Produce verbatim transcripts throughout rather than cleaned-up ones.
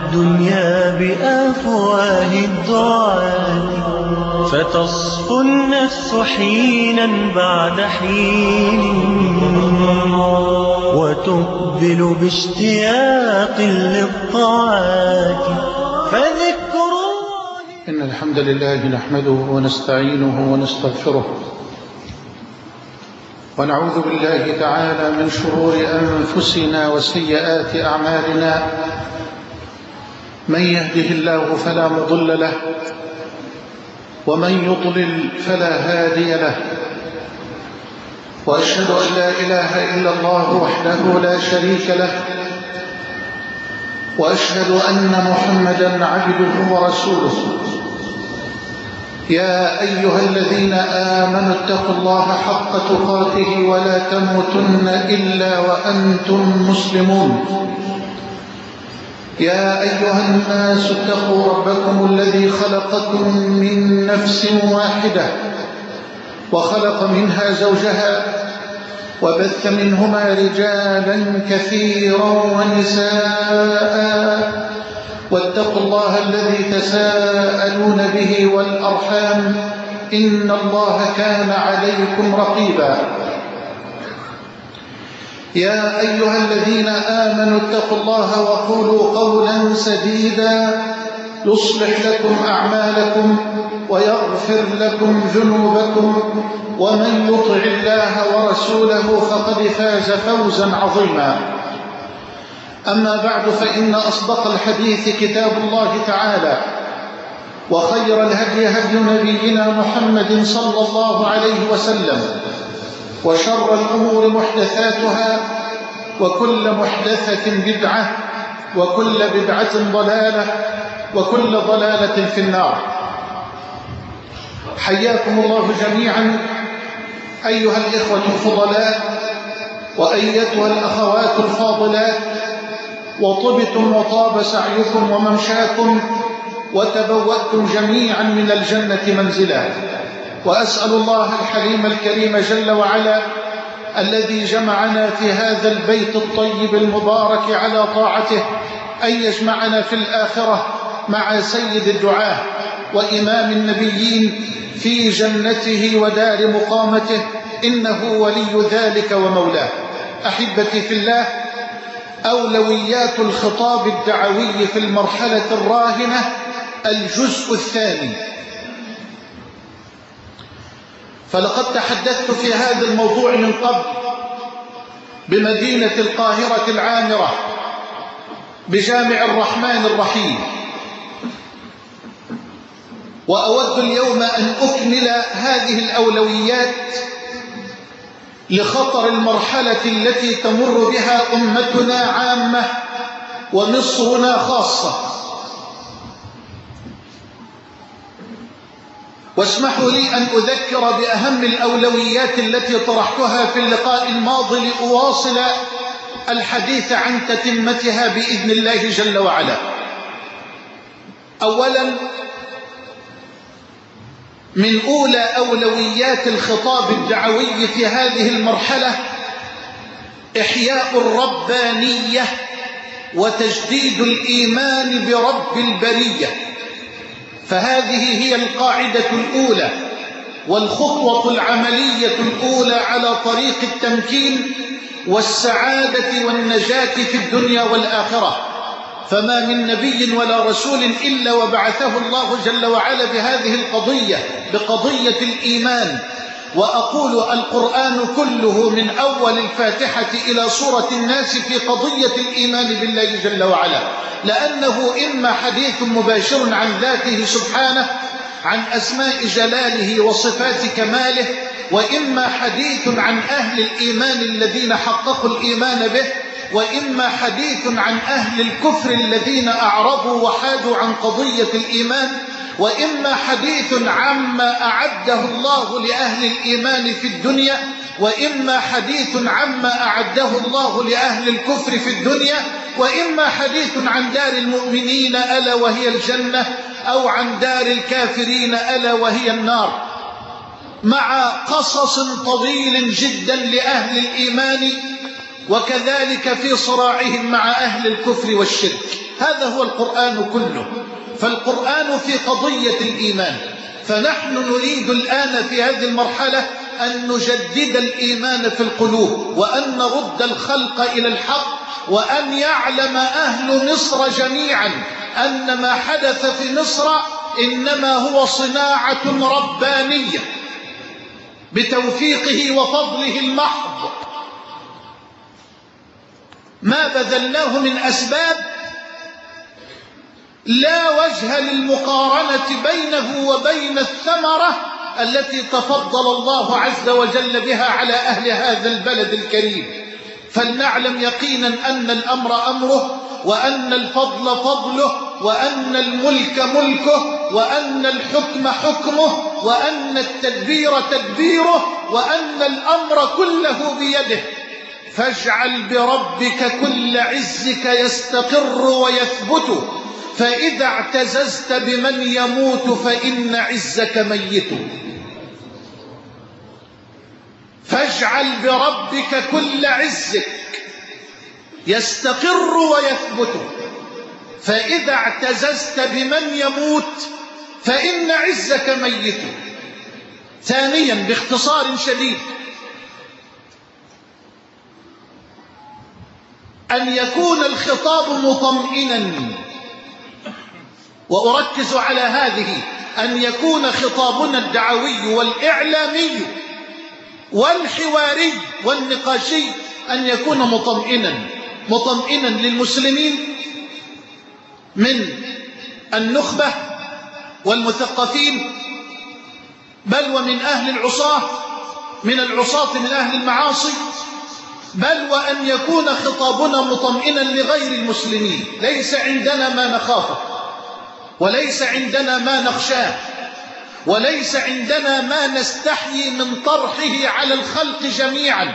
الدنيا بأفواه الدعاة، فتصفو النفس حينا بعد حين، وتقبل باشتياق للطاعات. فذكر إن الحمد لله نحمده ونستعينه ونستغفره، ونعوذ بالله تعالى من شرور أنفسنا وسيئات أعمالنا. من يهده الله فلا مضل له، ومن يضلل فلا هادي له، وأشهد أن لا إله إلا الله وحده لا شريك له، وأشهد أن محمدا عبده ورسوله. يا أيها الذين آمنوا اتقوا الله حق تقاته ولا تموتن إلا وأنتم مسلمون. يا أيها الناس اتقوا ربكم الذي خلقكم من نفس واحدة، وخلق منها زوجها، وبث منهما رجالا كثيرا ونساء. واتقوا الله الذي تساءلون به والأرحام، إن الله كان عليكم رقيبا. يا أيها الذين آمنوا اتقوا الله وقولوا قولا سديدا يصلح لكم أعمالكم ويغفر لكم ذنوبكم، ومن يطع الله ورسوله فقد فاز فوزا عظيما. أما بعد، فإن أصدق الحديث كتاب الله تعالى، وخير الهدي هدي نبينا محمد صلى الله عليه وسلم، وشر الأمور محدثاتها، وكل محدثة بدعة، وكل بدعة ضلالة، وكل ضلالة في النار. حياكم الله جميعا أيها الإخوة الفضلاء، وأيتها الأخوات الفاضلات، وطبتم وطاب سعيكم وممشاكم، وتبوأتم جميعا من الجنة منزلا. وأسأل الله الحليم الكريم جل وعلا الذي جمعنا في هذا البيت الطيب المبارك على طاعته أن يجمعنا في الآخرة مع سيد الدعاة وإمام النبيين في جنته ودار مقامته، إنه ولي ذلك ومولاه. أحبتي في الله، أولويات الخطاب الدعوي في المرحلة الراهنة، الجزء الثاني. فلقد تحدثت في هذا الموضوع من قبل بمدينة القاهرة العامرة، بجامع الرحمن الرحيم، وأود اليوم أن أكمل هذه الأولويات لخطر المرحلة التي تمر بها أمتنا عامة ومصرنا خاصة. واسمحوا لي أن أذكر بأهم الأولويات التي طرحتها في اللقاء الماضي لأواصل الحديث عن تتمتها بإذن الله جل وعلا. أولا، من أولى أولويات الخطاب الدعوي في هذه المرحلة إحياء الربانية وتجديد الإيمان برب البرية. فهذه هي القاعدة الأولى والخطوة العملية الأولى على طريق التمكين والسعادة والنجاة في الدنيا والآخرة. فما من نبي ولا رسول إلا وبعثه الله جل وعلا بهذه القضية، بقضية الإيمان. وأقول القرآن كله من أول الفاتحة إلى سورة الناس في قضية الإيمان بالله جل وعلا، لأنه إما حديث مباشر عن ذاته سبحانه، عن أسماء جلاله وصفات كماله، وإما حديث عن أهل الإيمان الذين حققوا الإيمان به، وإما حديث عن أهل الكفر الذين أعرضوا وحادوا عن قضية الإيمان، وإما حديث عما أعده الله لأهل الإيمان في الدنيا، وإما حديث عما أعده الله لأهل الكفر في الدنيا، وإما حديث عن دار المؤمنين ألا وهي الجنة، أو عن دار الكافرين ألا وهي النار، مع قصص طويل جدا لأهل الإيمان، وكذلك في صراعهم مع أهل الكفر والشرك. هذا هو القرآن كله. فالقرآن في قضية الإيمان، فنحن نريد الآن في هذه المرحلة أن نجدد الإيمان في القلوب، وأن نرد الخلق إلى الحق، وأن يعلم أهل مصر جميعا أن ما حدث في مصر إنما هو صناعة ربانية بتوفيقه وفضله المحض. ما بذلناه من أسباب لا وجه للمقارنة بينه وبين الثمرة التي تفضل الله عز وجل بها على أهل هذا البلد الكريم. فلنعلم يقينا أن الأمر أمره، وأن الفضل فضله، وأن الملك ملكه، وأن الحكم حكمه، وأن التدبير تدبيره، وأن الأمر كله بيده. فاجعل بربك كل عزك يستقر ويثبت، فإذا اعتززت بمن يموت فإن عزك ميت. فاجعل بربك كل عزك يستقر ويثبت، فإذا اعتززت بمن يموت فإن عزك ميت. ثانيا باختصار شديد، أن يكون الخطاب مطمئنا، وأركز على هذه، أن يكون خطابنا الدعوي والإعلامي والحواري والنقاشي أن يكون مطمئنا، مطمئنا للمسلمين من النخبة والمثقفين، بل ومن أهل العصاة، من العصاة من أهل المعاصي، بل وأن يكون خطابنا مطمئنا لغير المسلمين. ليس عندنا ما نخافه، وليس عندنا ما نخشاه، وليس عندنا ما نستحيي من طرحه على الخلق جميعا.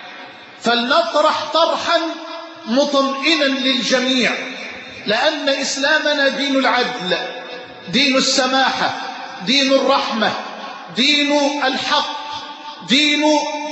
فلنطرح طرحا مطمئنا للجميع، لأن إسلامنا دين العدل، دين السماحة، دين الرحمة، دين الحق، دين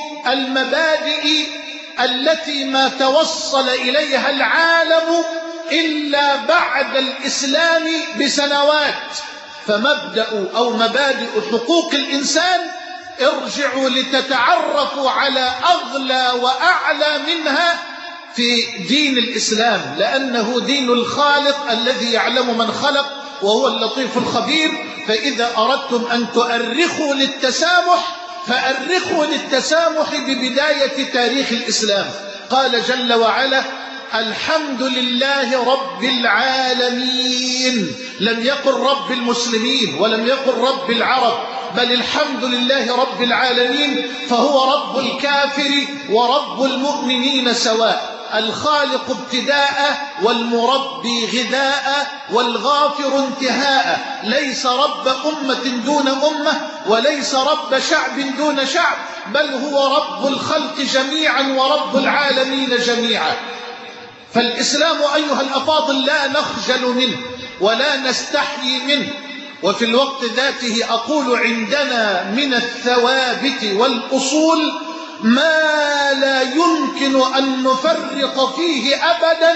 المبادئ التي ما توصل إليها العالم إلا بعد الإسلام بسنوات. فمبدأ أو مبادئ حقوق الإنسان ارجعوا لتتعرفوا على أغلى وأعلى منها في دين الإسلام، لأنه دين الخالق الذي يعلم من خلق وهو اللطيف الخبير. فإذا أردتم أن تؤرخوا للتسامح فأرخوا للتسامح ببداية تاريخ الإسلام. قال جل وعلا: الحمد لله رب العالمين. لم يقل رب المسلمين ولم يقل رب العرب، بل الحمد لله رب العالمين، فهو رب الكافر ورب المؤمنين سواء، الخالق ابتداء والمربي غذاء والغافر انتهاء. ليس رب أمة دون أمة، وليس رب شعب دون شعب، بل هو رب الخلق جميعا ورب العالمين جميعا. فالإسلام أيها الأفاضل لا نخجل منه ولا نستحيي منه، وفي الوقت ذاته أقول عندنا من الثوابت والأصول ما لا يمكن أن نفرط فيه أبدا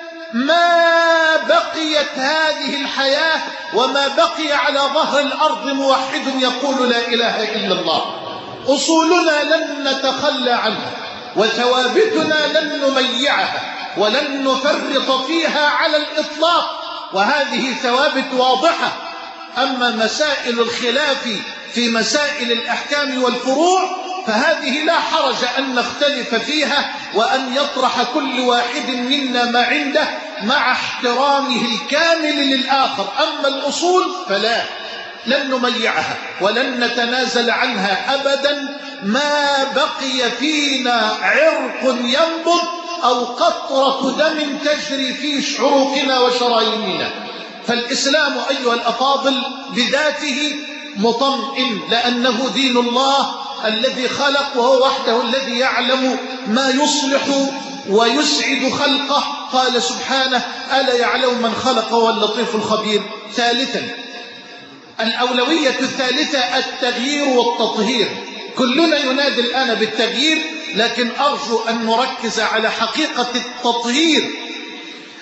ما بقيت هذه الحياة وما بقي على ظهر الأرض موحد يقول لا إله إلا الله. أصولنا لن نتخلى عنها، وثوابتنا لن نميعها ولن نفرط فيها على الإطلاق، وهذه ثوابت واضحة. أما مسائل الخلاف في مسائل الأحكام والفروع فهذه لا حرج أن نختلف فيها، وأن يطرح كل واحد منا ما عنده مع احترامه الكامل للآخر. أما الأصول فلا، لن نميعها ولن نتنازل عنها أبدا ما بقي فينا عرق ينبض أو قطرة دم تجري في عروقنا وشراييننا. فالإسلام أيها الأفاضل بذاته مطمئن، لأنه دين الله الذي خلق، وهو وحده الذي يعلم ما يصلح ويسعد خلقه. قال سبحانه: ألا يعلم من خلق وهو اللطيف الخبير. ثالثا، الأولوية الثالثة التغيير والتطهير. كلنا ينادي الآن بالتغيير، لكن أرجو أن نركز على حقيقة التطهير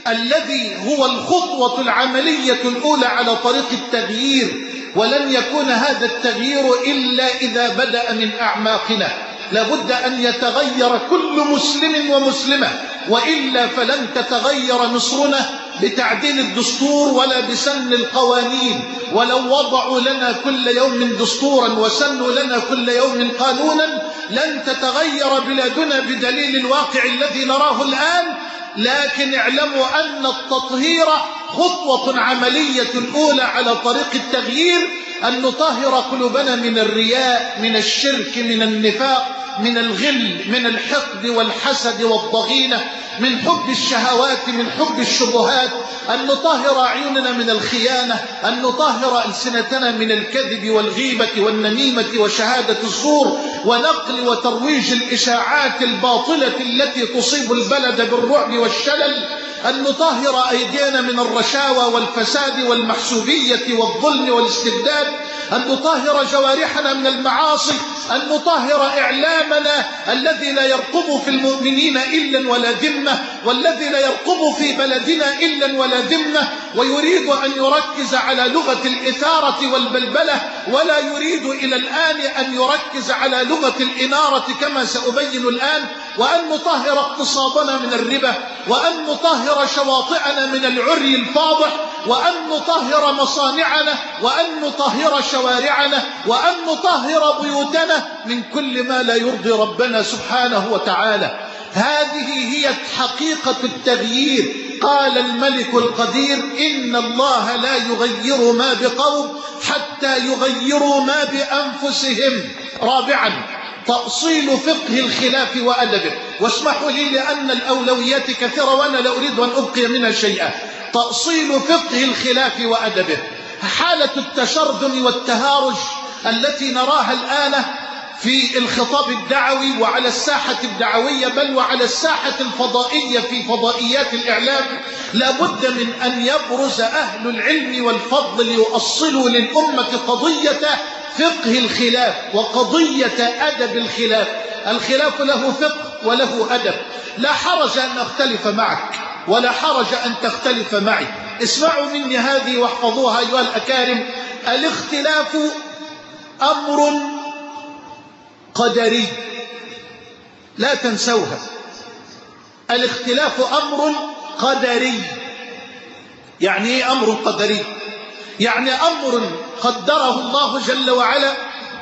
الذي هو الخطوة العملية الأولى على طريق التغيير، ولن يكون هذا التغيير إلا إذا بدأ من أعماقنا. لابد أن يتغير كل مسلم ومسلمة، وإلا فلن تتغير مصرنا بتعديل الدستور ولا بسن القوانين. ولو وضعوا لنا كل يوم دستورا وسنوا لنا كل يوم قانونا لن تتغير بلادنا بدليل الواقع الذي نراه الآن. لكن اعلموا أن التطهير خطوة عملية الأولى على طريق التغيير، أن نطهر قلوبنا من الرياء، من الشرك، من النفاق، من الغل، من الحقد والحسد والضغينة، من حب الشهوات، من حب الشبهات، أن نطهر أعيننا من الخيانة، أن نطهر ألسنتنا من الكذب والغيبة والنميمة وشهادة الزور ونقل وترويج الإشاعات الباطلة التي تصيب البلد بالرعب والشلل، أن نطهر أيدينا من الرشاوى والفساد والمحسوبية والظلم والاستبداد، أن نطهر جوارحنا من المعاصي، أن نطهر إعلامنا الذي لا يرقب في المؤمنين إلا ولا ذمة، والذي لا يرقب في بلدنا إلا ولا ذمة، ويريد أن يركز على لغة الإثارة والبلبلة، ولا يريد إلى الآن أن يركز على لغة الإنارة كما سأبين الآن، وأن نطهر اقتصادنا من الربا، وأن نطهر شواطئنا من العري الفاضح، وأن نطهر مصانعنا، وأن نطهر شوارعنا، وأن نطهر بيوتنا من كل ما لا يرضي ربنا سبحانه وتعالى. هذه هي حقيقة التغيير. قال الملك القدير: إن الله لا يغير ما بقوم حتى يغيروا ما بأنفسهم. رابعا، تأصيل فقه الخلاف وأدبه. واسمحوا لي لأن الأولويات كثيرة وأنا لا أريد أن أبقي منها شيئا. تأصيل فقه الخلاف وأدبه. حالة التشرذم والتهارج التي نراها الآن في الخطاب الدعوي وعلى الساحة الدعوية، بل وعلى الساحة الفضائية في فضائيات الإعلام، لابد من أن يبرز أهل العلم والفضل ليؤصلوا للأمة قضية فقه الخلاف وقضية أدب الخلاف. الخلاف له فقه وله أدب. لا حرج أن أختلف معك ولا حرج أن تختلف معي. اسمعوا مني هذه واحفظوها أيها الأكارم. الاختلاف أمر قدري، لا تنسوها. الاختلاف أمر قدري. يعني ايه أمر قدري؟ يعني أمر قدره الله جل وعلا،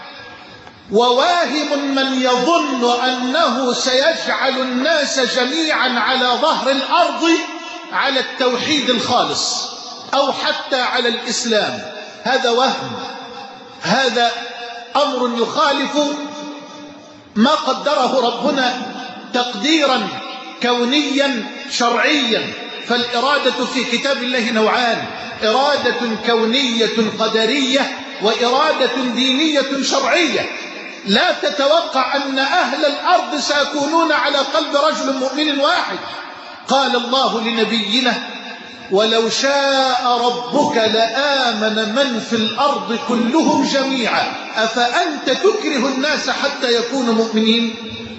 وواهم من يظن أنه سيجعل الناس جميعا على ظهر الأرض على التوحيد الخالص أو حتى على الإسلام. هذا وهم، هذا أمر يخالف ما قدره ربنا تقديرا كونيا شرعيا. فالإرادة في كتاب الله نوعان: إرادة كونية قدرية وإرادة دينية شرعية. لا تتوقع أن أهل الأرض سيكونون على قلب رجل مؤمن واحد. قال الله لنبينا: ولو شاء ربك لآمن من في الأرض كلهم جميعا أفأنت تكره الناس حتى يكونوا مؤمنين؟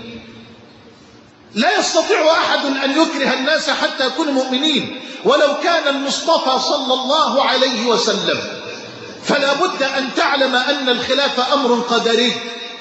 لا يستطيع أحد أن يكره الناس حتى يكونوا مؤمنين ولو كان المصطفى صلى الله عليه وسلم. فلا بد أن تعلم أن الخلاف أمر قدري.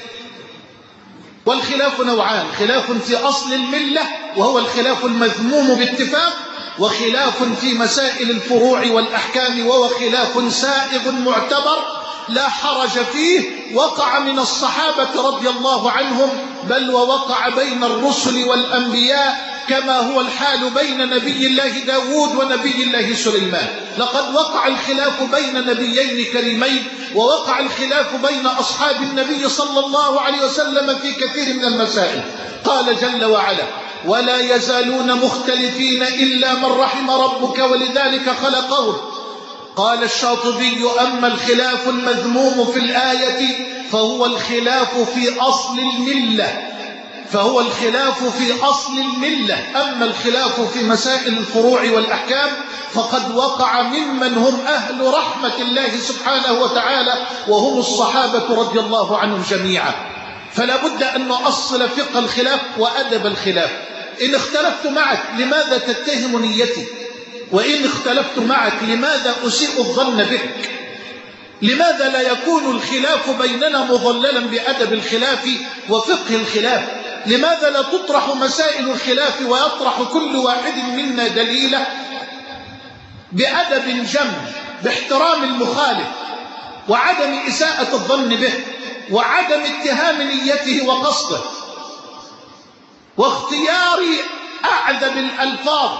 والخلاف نوعان: خلاف في أصل الملة وهو الخلاف المذموم باتفاق، وخلاف في مسائل الفروع والأحكام وهو خلاف سائغ معتبر لا حرج فيه. وقع من الصحابة رضي الله عنهم، بل ووقع بين الرسل والأنبياء، كما هو الحال بين نبي الله داود ونبي الله سليمان. لقد وقع الخلاف بين نبيين كريمين، ووقع الخلاف بين أصحاب النبي صلى الله عليه وسلم في كثير من المسائل. قال جل وعلا: ولا يزالون مختلفين إلا من رحم ربك ولذلك خلقهم. قال الشاطبي: أما الخلاف المذموم في الآية فهو الخلاف في أصل الملة فهو الخلاف في أصل الملة أما الخلاف في مسائل الفروع والأحكام فقد وقع ممن هم أهل رحمة الله سبحانه وتعالى، وهم الصحابة رضي الله عنهم جميعا. فلا بد أن نؤصل فقه الخلاف وأدب الخلاف. إن اختلفت معك لماذا تتهم نيتي؟ وإن اختلفت معك لماذا أسيء الظن بك؟ لماذا لا يكون الخلاف بيننا مظللا بأدب الخلاف وفقه الخلاف؟ لماذا لا تطرح مسائل الخلاف ويطرح كل واحد منا دليله بأدب جم، باحترام المخالف وعدم إساءة الظن به وعدم اتهام نيته وقصده واختيار أعذب الألفاظ؟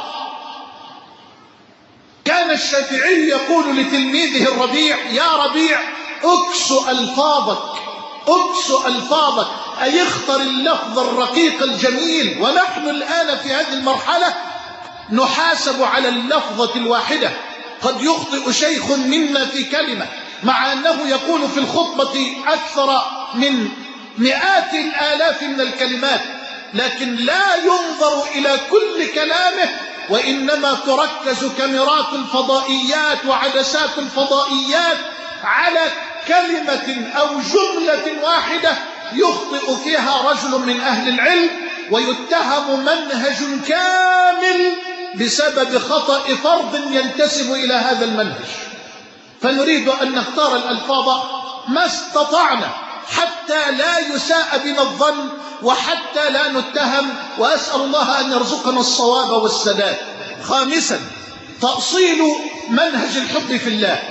كان الشافعي يقول لتلميذه الربيع: يا ربيع اكس ألفاظك، اكس ألفاظك، أي اختر اللفظ الرقيق الجميل. ونحن الآن في هذه المرحلة نحاسب على اللفظة الواحدة. قد يخطئ شيخ منا في كلمة مع أنه يقول في الخطبة أكثر من مئات الآلاف من الكلمات، لكن لا ينظر إلى كل كلامه، وإنما تركز كاميرات الفضائيات وعدسات الفضائيات على كلمة أو جملة واحدة يخطئ فيها رجل من أهل العلم ويتهم منهج كامل بسبب خطأ فرد ينتسب إلى هذا المنهج. فنريد أن نختار الألفاظ ما استطعنا حتى لا يساء بنا الظن وحتى لا نتهم، وأسأل الله أن يرزقنا الصواب والسداد. خامسا، تأصيل منهج الحب في الله.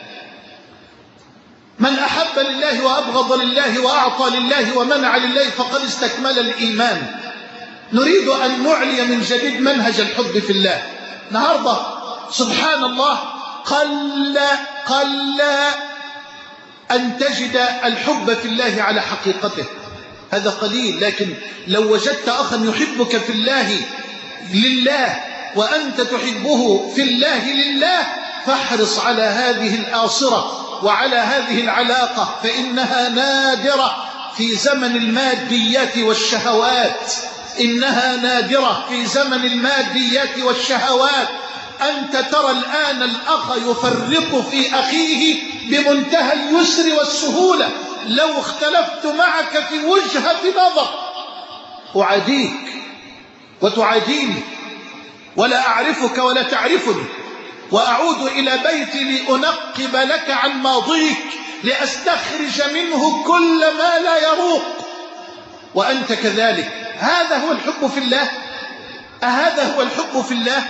من أحب لله وأبغض لله وأعطى لله ومنع لله فقد استكمل الإيمان. نريد أن نعلي من جديد منهج الحب في الله. النهارده سبحان الله قل قل أن تجد الحب في الله على حقيقته، هذا قليل. لكن لو وجدت أخا يحبك في الله لله وأنت تحبه في الله لله فاحرص على هذه الآصرة وعلى هذه العلاقة، فإنها نادرة في زمن الماديات والشهوات. إنها نادرة في زمن الماديات والشهوات. أنت ترى الآن الأخ يفرط في أخيه بمنتهى اليسر والسهولة. لو اختلفت معك في وجهة نظر أعاديك وتعاديني، ولا أعرفك ولا تعرفني، وأعود إلى بيتي لأنقب لك عن ماضيك لأستخرج منه كل ما لا يروق، وأنت كذلك. هذا هو الحب في الله؟ أهذا هو الحب في الله؟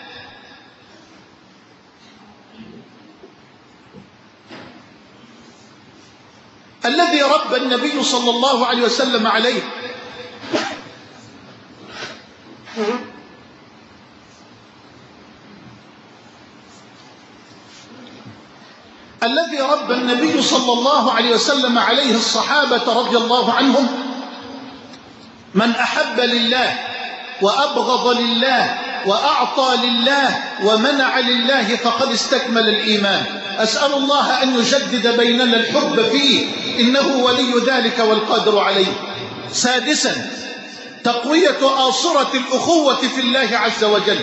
الذي ربى النبي صلى الله عليه وسلم عليه الذي ربى النبي صلى الله عليه وسلم عليه الصحابة رضي الله عنهم: من أحب لله وأبغض لله وأعطى لله ومنع لله فقد استكمل الإيمان. أسأل الله أن يجدد بيننا الحب فيه، إنه ولي ذلك والقادر عليه. سادسا، تقوية آصرة الأخوة في الله عز وجل.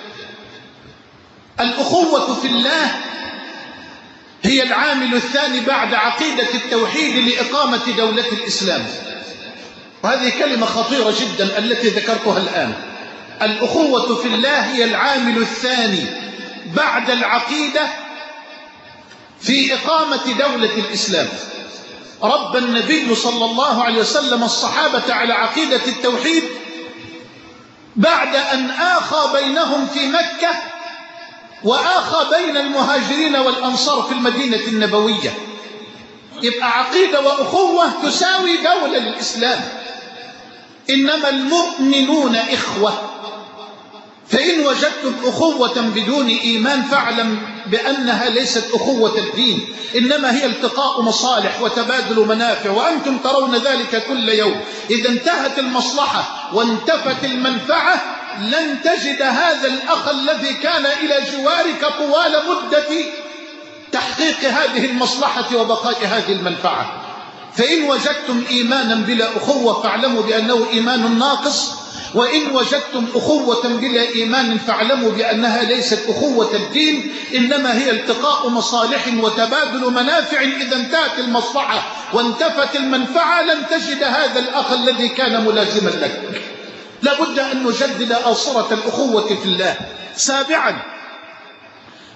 الأخوة في الله هي العامل الثاني بعد عقيدة التوحيد لإقامة دولة الإسلام. وهذه كلمة خطيرة جدا التي ذكرتها الآن. الأخوة في الله هي العامل الثاني بعد العقيدة في إقامة دولة الإسلام. ربى النبي صلى الله عليه وسلم الصحابة على عقيدة التوحيد بعد أن آخى بينهم في مكة وآخى بين المهاجرين والأنصار في المدينة النبوية. يبقى عقيدة وأخوة تساوي دولة للإسلام. إنما المؤمنون إخوة، فإن وجدتم أخوة بدون إيمان فاعلم بأنها ليست أخوة الدين، إنما هي التقاء مصالح وتبادل منافع، وأنتم ترون ذلك كل يوم. إذا انتهت المصلحة وانتفت المنفعة لن تجد هذا الأخ الذي كان إلى جوارك طوال مدة تحقيق هذه المصلحة وبقاء هذه المنفعة. فإن وجدتم إيمانا بلا أخوة فاعلموا بأنه إيمان ناقص، وإن وجدتم أخوة بلا إيمان فاعلموا بأنها ليست أخوة الدين، إنما هي التقاء مصالح وتبادل منافع. إذا انتهت المصلحة وانتفت المنفعة لن تجد هذا الأخ الذي كان ملازما لك. لابد أن نجدد آصرة الأخوة في الله. سابعا،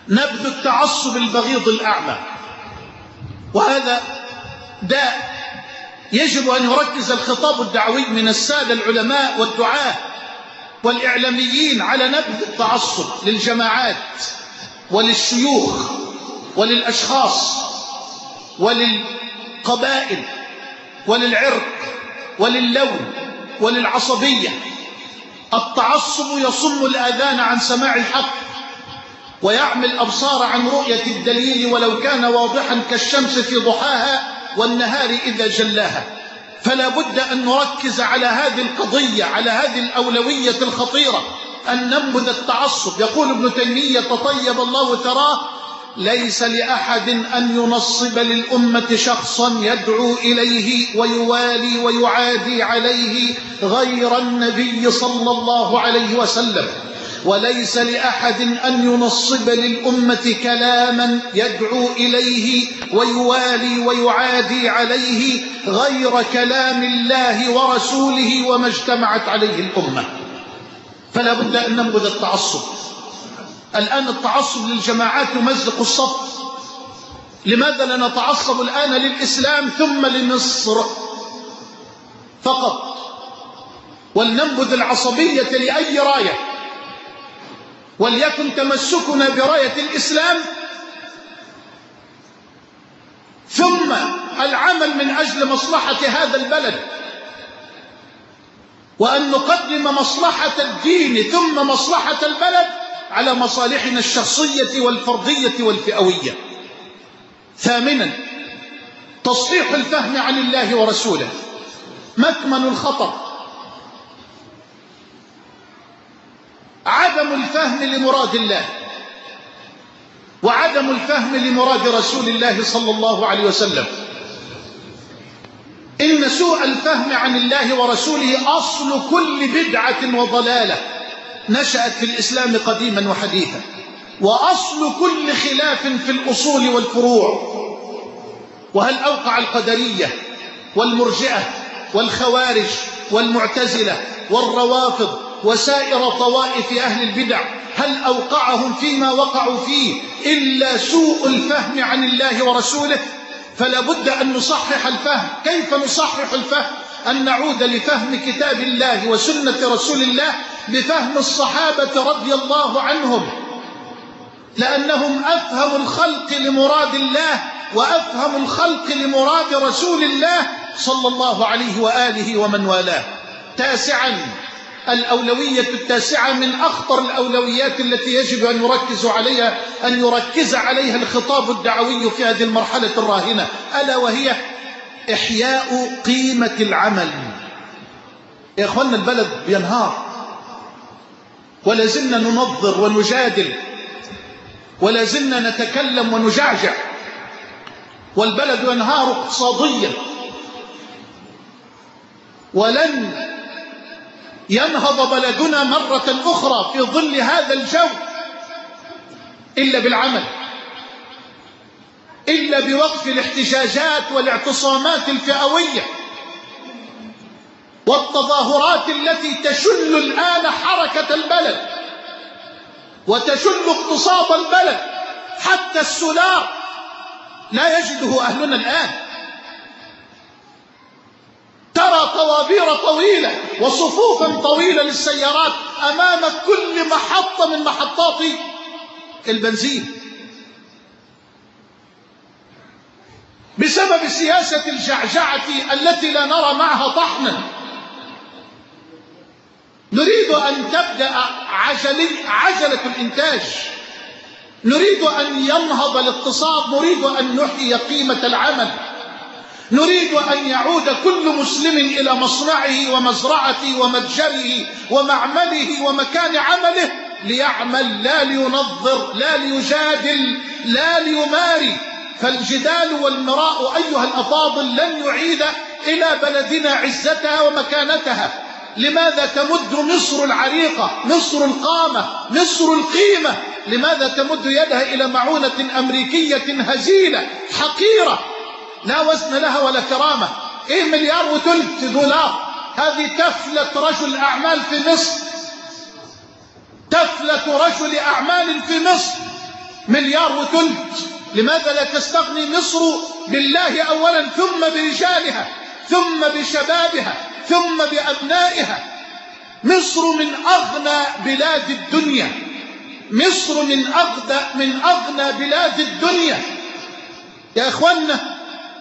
نبذ التعصب البغيض الأعمى، وهذا داء يجب أن يركز الخطاب الدعوي من السادة العلماء والدعاة والإعلاميين على نبذ التعصب للجماعات وللشيوخ وللأشخاص وللقبائل وللعرق وللون وللعصبية. التعصب يصم الآذان عن سماع الحق ويعمي الأبصار عن رؤية الدليل ولو كان واضحا كالشمس في ضحاها والنهار إذا جلاها. فلا بد أن نركز على هذه القضية، على هذه الأولوية الخطيرة، أن ننبذ التعصب. يقول ابن تيمية طيب الله ثراه: ليس لأحد أن ينصب للأمة شخصا يدعو إليه ويوالي ويعادي عليه غير النبي صلى الله عليه وسلم، وليس لأحد أن ينصب للأمة كلاما يدعو إليه ويوالي ويعادي عليه غير كلام الله ورسوله وما اجتمعت عليه الأمة. فلا بد أن ننبذ التعصب. الآن التعصب للجماعات يمزق الصف. لماذا لا نتعصب الآن للإسلام ثم لمصر فقط، ولننبذ العصبية لأي راية، وليكن تمسكنا براية الإسلام ثم العمل من أجل مصلحة هذا البلد، وأن نقدم مصلحة الدين ثم مصلحة البلد على مصالحنا الشخصية والفردية والفئوية. ثامنا، تصحيح الفهم عن الله ورسوله. مكمن الخطر عدم الفهم لمراد الله وعدم الفهم لمراد رسول الله صلى الله عليه وسلم. إن سوء الفهم عن الله ورسوله أصل كل بدعة وضلالة نشأت في الإسلام قديما وحديثا، وأصل كل خلاف في الأصول والفروع. وهل أوقع القدرية والمرجئة والخوارج والمعتزلة والروافض وسائر طوائف أهل البدع، هل أوقعهم فيما وقعوا فيه إلا سوء الفهم عن الله ورسوله؟ فلا بد أن نصحح الفهم. كيف نصحح الفهم؟ أن نعود لفهم كتاب الله وسنة رسول الله بفهم الصحابة رضي الله عنهم، لأنهم أفهم الخلق لمراد الله وأفهم الخلق لمراد رسول الله صلى الله عليه وآله ومن والاه. تاسعا، الأولوية التاسعة من أخطر الأولويات التي يجب أن يركز عليها أن يركز عليها الخطاب الدعوي في هذه المرحلة الراهنة، ألا وهي إحياء قيمة العمل. يا إخوانا، البلد بينهار، ولازلنا ننظر ونجادل، ولازلنا نتكلم ونجعجع، والبلد ينهار اقتصاديا، ولن ينهض بلدنا مرة أخرى في ظل هذا الجو إلا بالعمل، إلا بوقف الاحتجاجات والاعتصامات الفئوية والتظاهرات التي تشل الآن حركة البلد وتشل اقتصاد البلد. حتى السولار لا يجده أهلنا الآن. ترى طوابير طويلة وصفوفا طويلة للسيارات أمام كل محطة من محطات البنزين بسبب سياسة الجعجعة التي لا نرى معها طحنا. نريد أن تبدأ عجلي عجلة الإنتاج، نريد أن ينهض الاقتصاد، نريد أن نحيي قيمة العمل، نريد أن يعود كل مسلم إلى مصنعه ومزرعته ومتجره ومعمله ومكان عمله ليعمل، لا لينظر، لا ليجادل، لا ليماري. فالجدال والمراء أيها الأفاضل لن يعيد إلى بلدنا عزتها ومكانتها. لماذا تمد مصر العريقة، مصر القامة، مصر القيمة، لماذا تمد يدها إلى معونة أمريكية هزيلة حقيرة لا وزن لها ولا كرامة؟ إيه مليار وثلث دولار؟ هذه تفلة رجل أعمال في مصر، تفلة رجل أعمال في مصر مليار وثلث. لماذا لا تستغني مصر بالله أولا ثم برجالها ثم بشبابها ثم بأبنائها؟ مصر من أغنى بلاد الدنيا، مصر من أغنى, من أغنى بلاد الدنيا. يا إخوانا،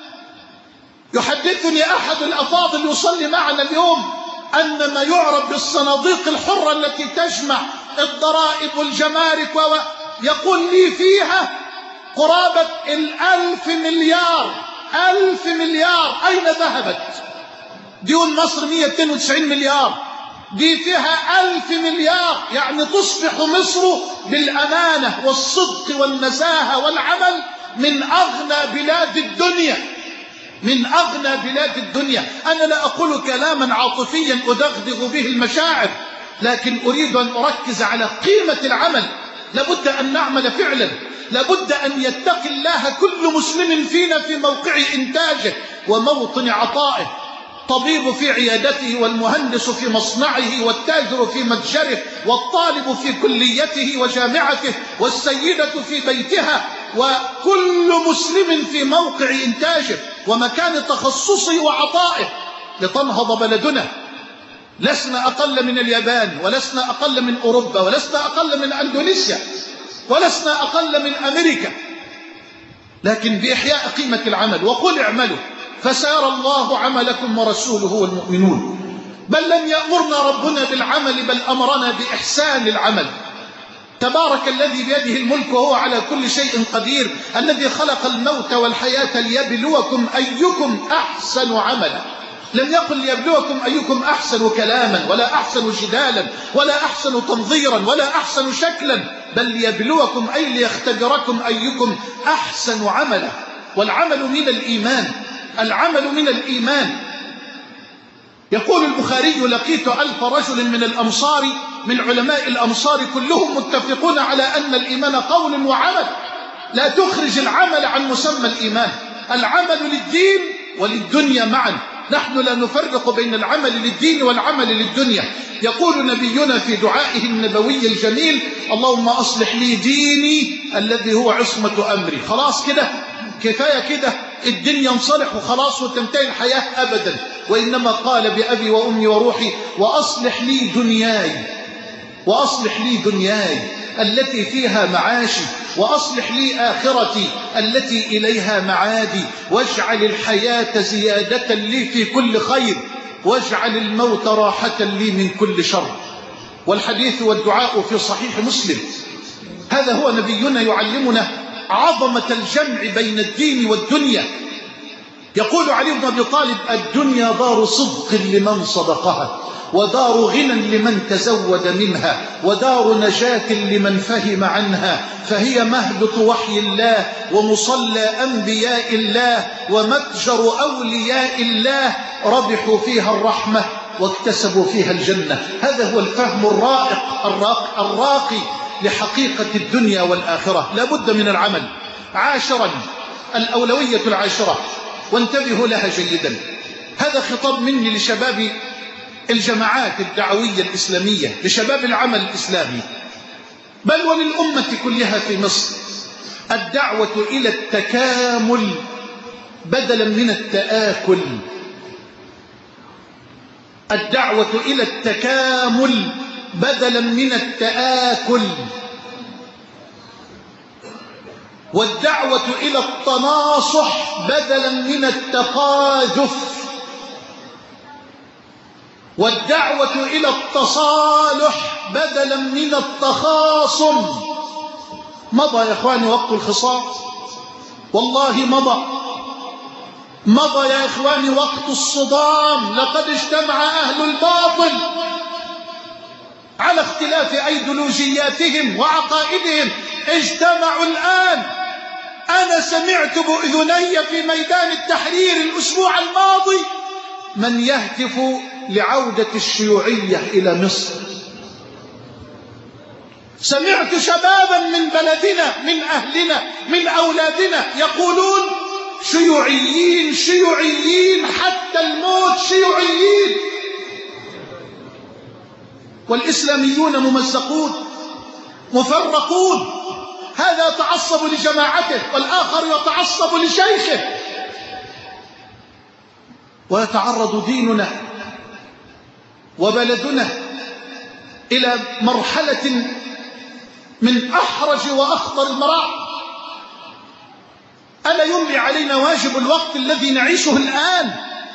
يحدثني أحد الأفاضل يصلي معنا اليوم أن ما يعرف بالصناديق الحرة التي تجمع الضرائب والجمارك ويقول لي فيها قرابة الألف مليار. ألف مليار أين ذهبت؟ ديون مصر مئة واثنين وتسعين مليار، دي فيها ألف مليار. يعني تصبح مصر بالأمانة والصدق والنزاهة والعمل من أغنى بلاد الدنيا، من أغنى بلاد الدنيا. أنا لا أقول كلاما عاطفيا أدغدغ به المشاعر، لكن أريد أن أركز على قيمة العمل. لابد أن نعمل فعلا، لابد أن يتقي الله كل مسلم فينا في موقع إنتاجه وموطن عطائه. الطبيب في عيادته، والمهندس في مصنعه، والتاجر في متجره، والطالب في كليته وجامعته، والسيدة في بيتها، وكل مسلم في موقع إنتاجه ومكان تخصصه وعطائه لتنهض بلدنا. لسنا أقل من اليابان، ولسنا أقل من أوروبا، ولسنا أقل من أندونيسيا، ولسنا أقل من أمريكا، لكن بإحياء قيمة العمل. وقل اعملوا فسيرى الله عملكم ورسوله والمؤمنون. بل لم يأمرنا ربنا بالعمل، بل أمرنا بإحسان العمل. تبارك الذي بيده الملك وهو على كل شيء قدير، الذي خلق الموت والحياة ليبلوكم أيكم أحسن عملا. لم يقل ليبلوكم أيكم أحسن كلاما، ولا أحسن جدالا، ولا أحسن تنظيرا، ولا أحسن شكلا، بل ليبلوكم أي ليختبركم أيكم أحسن عملا. والعمل من الإيمان، العمل من الإيمان. يقول البخاري: لقيت ألف رجل من الأمصار، من علماء الأمصار كلهم متفقون على أن الإيمان قول وعمل. لا تخرج العمل عن مسمى الإيمان. العمل للدين وللدنيا معا، نحن لا نفرق بين العمل للدين والعمل للدنيا. يقول نبينا في دعائه النبوي الجميل: اللهم أصلح لي ديني الذي هو عصمة أمري. خلاص كده، كفاية كده، الدين ينصلح وخلاص وتنتهي الحياة أبدا. وإنما قال بأبي وأمي وروحي: وأصلح لي دنياي، وأصلح لي دنياي التي فيها معاشي، وأصلح لي آخرتي التي إليها معادي، واجعل الحياة زيادة لي في كل خير، واجعل الموت راحة لي من كل شر. والحديث والدعاء في صحيح مسلم. هذا هو نبينا يعلمنا عظمة الجمع بين الدين والدنيا. يقول علي بن أبي طالب: الدنيا دار صدق لمن صدقها، ودار غنى لمن تزود منها، ودار نجاة لمن فهم عنها، فهي مهبط وحي الله، ومصلى أنبياء الله، ومتجر أولياء الله، ربحوا فيها الرحمة واكتسبوا فيها الجنة. هذا هو الفهم الرائق الراقي, الراقي لحقيقة الدنيا والآخرة. لا بد من العمل. عاشرا، الأولوية العاشرة، وانتبهوا لها جيدا. هذا خطاب مني لشباب الجماعات الدعوية الإسلامية، لشباب العمل الإسلامي، بل وللأمة كلها في مصر. الدعوة إلى التكامل بدلا من التآكل. الدعوة إلى التكامل بدلا من التآكل، والدعوة إلى التناصح بدلا من التقاذف، والدعوة إلى التصالح بدلا من التخاصم. مضى يا إخواني وقت الخصام، والله مضى مضى يا إخواني وقت الصدام. لقد اجتمع أهل الباطل على اختلاف أيديولوجياتهم وعقائدهم، اجتمعوا الآن. أنا سمعت بأذني في ميدان التحرير الأسبوع الماضي من يهتف لعودة الشيوعية إلى مصر. سمعت شبابا من بلدنا، من أهلنا، من أولادنا يقولون: شيوعيين شيوعيين حتى الموت، شيوعيين. والإسلاميون ممزقون مفرقون، هذا يتعصب لجماعته والآخر يتعصب لشيخه، ويتعرض ديننا وبلدنا إلى مرحلة من أحرج وأخطر المراحل. ألا يملي علينا واجب الوقت الذي نعيشه الآن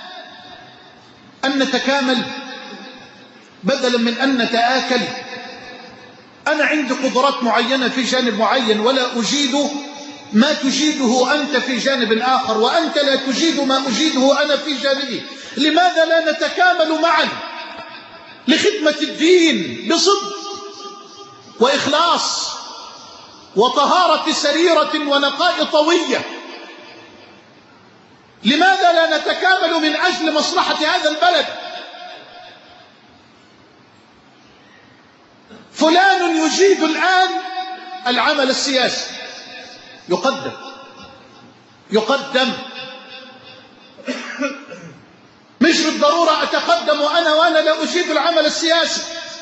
أن نتكامل بدلا من أن نتآكل؟ أنا عندي قدرات معينة في جانب معين ولا أجيد ما تجيده أنت في جانب آخر، وأنت لا تجيد ما أجيده أنا في جانبي. لماذا لا نتكامل معا لخدمة الدين بصدق وإخلاص وطهارة سريرة ونقاء طوية؟ لماذا لا نتكامل من أجل مصلحة هذا البلد؟ فلان يجيد الآن العمل السياسي، يقدم يقدم مش بالضرورة أتقدم وأنا وأنا لا أجيد العمل السياسي،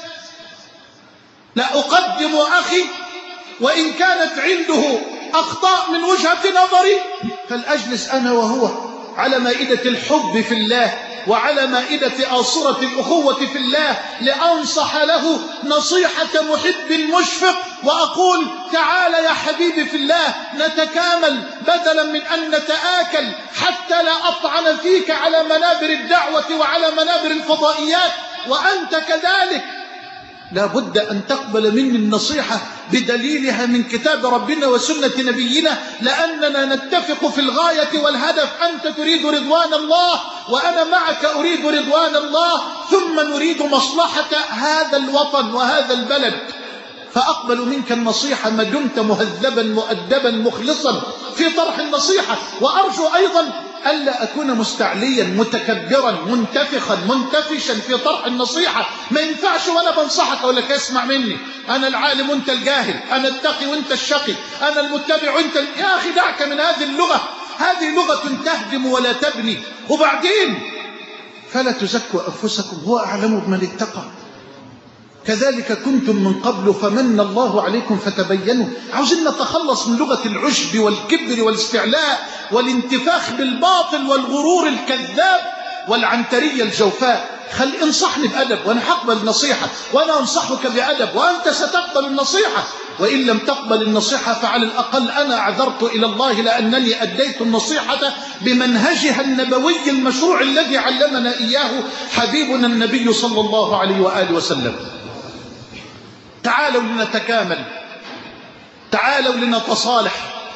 لا أقدم أخي وإن كانت عنده أخطاء من وجهة نظري، فلأجلس أنا وهو على مائدة الحب في الله وعلى مائدة آصرة الأخوة في الله لأنصح له نصيحة محب مشفق وأقول تعال يا حبيبي في الله نتكامل بدلا من أن نتآكل حتى لا أطعن فيك على منابر الدعوة وعلى منابر الفضائيات، وأنت كذلك لا بد أن تقبل مني النصيحة بدليلها من كتاب ربنا وسنة نبينا، لأننا نتفق في الغاية والهدف. أنت تريد رضوان الله وأنا معك أريد رضوان الله، ثم نريد مصلحة هذا الوطن وهذا البلد، فأقبل منك النصيحة ما دمت مهذبا مؤدبا مخلصا في طرح النصيحة. وأرجو أيضا ألا أكون مستعليا متكبرا منتفخا منتفشا في طرح النصيحة. ما ينفعش وأنا بنصحك أقول لك اسمع مني، أنا العالم وأنت الجاهل، أنا التقي وأنت الشقي، أنا المتبع وأنت ال... يا أخي دعك من هذه اللغة، هذه لغة تهدم ولا تبني. وبعدين فلا تزكوا أنفسكم هو أعلم بمن اتقى، كذلك كنتم من قبل فمن الله عليكم فتبينوا. عاوزين نتخلص من لغة العجب والكبر والاستعلاء والانتفاخ بالباطل والغرور الكذاب والعنترية الجوفاء. خل انصحني بأدب وأنا هقبل النصيحة، وأنا أنصحك بأدب وأنت ستقبل النصيحة، وإن لم تقبل النصيحة فعلى الأقل أنا اعذرت إلى الله لأنني أديت النصيحة بمنهجها النبوي المشروع الذي علمنا إياه حبيبنا النبي صلى الله عليه وآله وسلم. تعالوا لنتكامل، تعالوا لنتصالح.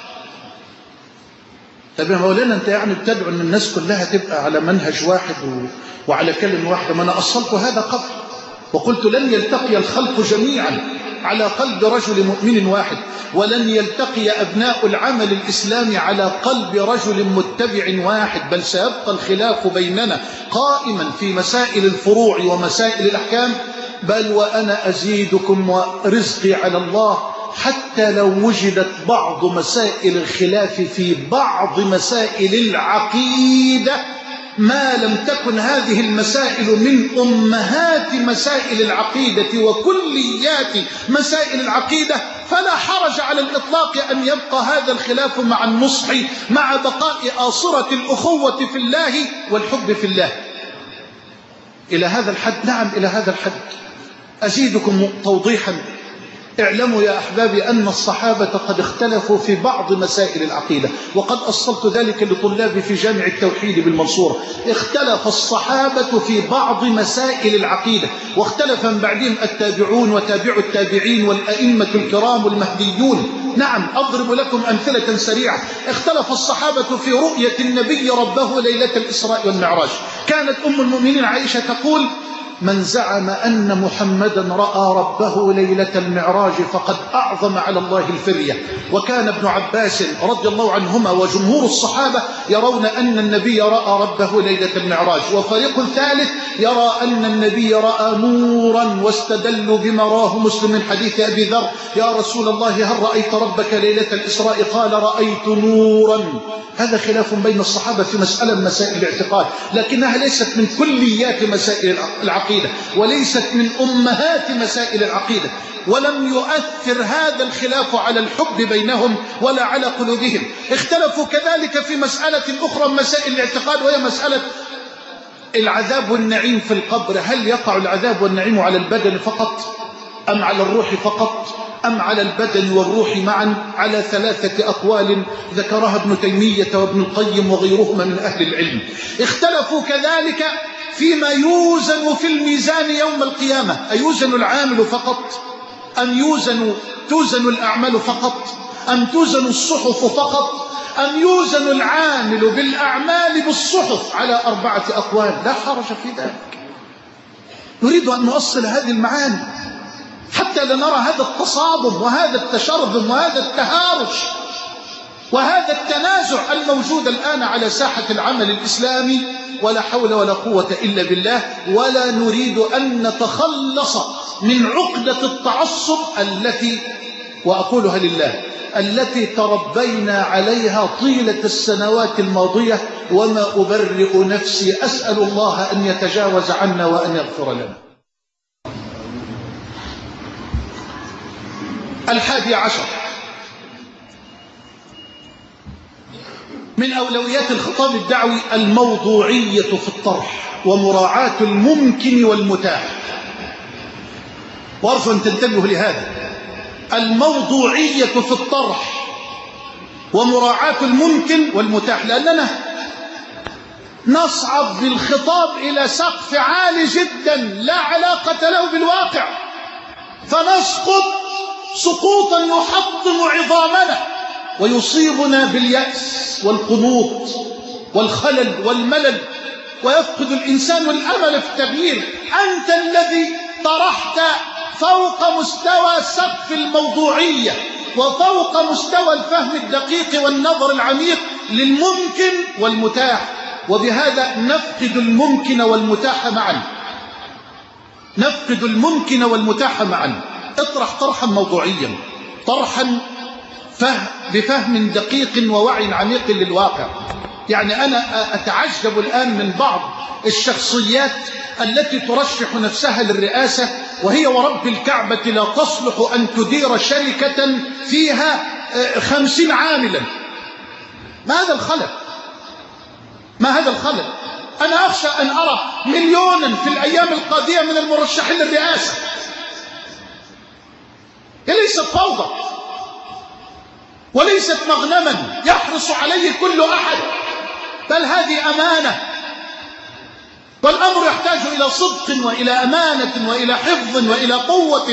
طب يا مولانا انت يعني بتدعو ان الناس كلها تبقى على منهج واحد وعلى كلمة واحدة؟ ما انا اصلت هذا قبل وقلت لن يلتقي الخلق جميعا على قلب رجل مؤمن واحد، ولن يلتقي أبناء العمل الإسلامي على قلب رجل متبع واحد، بل سيبقى الخلاف بيننا قائما في مسائل الفروع ومسائل الأحكام. بل وأنا أزيدكم ورزقي على الله حتى لو وجدت بعض مسائل الخلاف في بعض مسائل العقيدة ما لم تكن هذه المسائل من أمهات مسائل العقيدة وكليات مسائل العقيدة، فلا حرج على الإطلاق أن يبقى هذا الخلاف مع النصح مع بقاء آصرة الأخوة في الله والحب في الله. إلى هذا الحد، نعم إلى هذا الحد. أزيدكم توضيحا، اعلموا يا أحبابي أن الصحابة قد اختلفوا في بعض مسائل العقيدة، وقد أصلت ذلك لطلابي في جامع التوحيد بالمنصورة. اختلف الصحابة في بعض مسائل العقيدة، واختلف من بعدهم التابعون وتابع التابعين والأئمة الكرام والمهديون. نعم أضرب لكم أمثلة سريعة. اختلف الصحابة في رؤية النبي ربه ليلة الإسراء والمعراج. كانت أم المؤمنين عائشة تقول: من زعم أن محمدا رأى ربه ليلة المعراج فقد أعظم على الله الفرية. وكان ابن عباس رضي الله عنهما وجمهور الصحابة يرون أن النبي رأى ربه ليلة المعراج. وفريق ثالث يرى أن النبي رأى نورا، واستدلوا بما راه مسلم من حديث أبي ذر: يا رسول الله هل رأيت ربك ليلة الإسراء؟ قال: رأيت نورا. هذا خلاف بين الصحابة في مسألة من مسائل الاعتقاد، لكنها ليست من كليات مسائل العقيدة. العقيدة، وليست من أمهات مسائل العقيدة، ولم يؤثر هذا الخلاف على الحب بينهم ولا على قلوبهم. اختلفوا كذلك في مسألة أخرى من مسائل الاعتقاد، وهي مسألة العذاب والنعيم في القبر. هل يقع العذاب والنعيم على البدن فقط أم على الروح فقط أم على البدن والروح معا؟ على ثلاثة أقوال ذكرها ابن تيمية وابن القيم وغيرهما من أهل العلم. اختلفوا كذلك فيما يوزن في الميزان يوم القيامة، أيوزن العامل فقط أم يوزن توزن الأعمال فقط أم توزن الصحف فقط أم يوزن العامل بالأعمال بالصحف؟ على أربعة أقوال، لا حرج في ذلك. نريد أن نؤصل هذه المعاني حتى لا نرى هذا التصادم وهذا التشرذم وهذا التهارش وهذا التنازع الموجود الآن على ساحة العمل الإسلامي. ولا حول ولا قوة إلا بالله. ولا نريد أن نتخلص من عقدة التعصب التي، وأقولها لله، التي تربينا عليها طيلة السنوات الماضية، وما أبرئ نفسي، أسأل الله أن يتجاوز عنا وأن يغفر لنا. الحادي عشر من أولويات الخطاب الدعوي الموضوعية في الطرح ومراعاة الممكن والمتاح. وأرجو أن تنتبهوا لهذا، الموضوعية في الطرح ومراعاة الممكن والمتاح، لأننا نصعد بالخطاب إلى سقف عالي جدا لا علاقة له بالواقع، فنسقط سقوطا يحطم عظامنا ويصيبنا باليأس والقنوط والخلل والملل، ويفقد الإنسان الأمل في التغيير. أنت الذي طرحت فوق مستوى سقف الموضوعية وفوق مستوى الفهم الدقيق والنظر العميق للممكن والمتاح، وبهذا نفقد الممكن والمتاح معا. نفقد الممكن والمتاح معا. اطرح طرحا موضوعيا، طرحا فهم بفهم دقيق ووعي عميق للواقع. يعني أنا أتعجب الآن من بعض الشخصيات التي ترشح نفسها للرئاسة وهي ورب الكعبة لا تصلح أن تدير شركة فيها خمسين عاملا. ما هذا الخلل؟ ما هذا الخلل؟ أنا أخشى أن أرى مليونا في الأيام القادمة من المرشحين للرئاسة. هي ليست فوضى وليست مغنما يحرص عليه كل أحد، بل هذه أمانة، والأمر يحتاج إلى صدق وإلى أمانة وإلى حفظ وإلى قوة.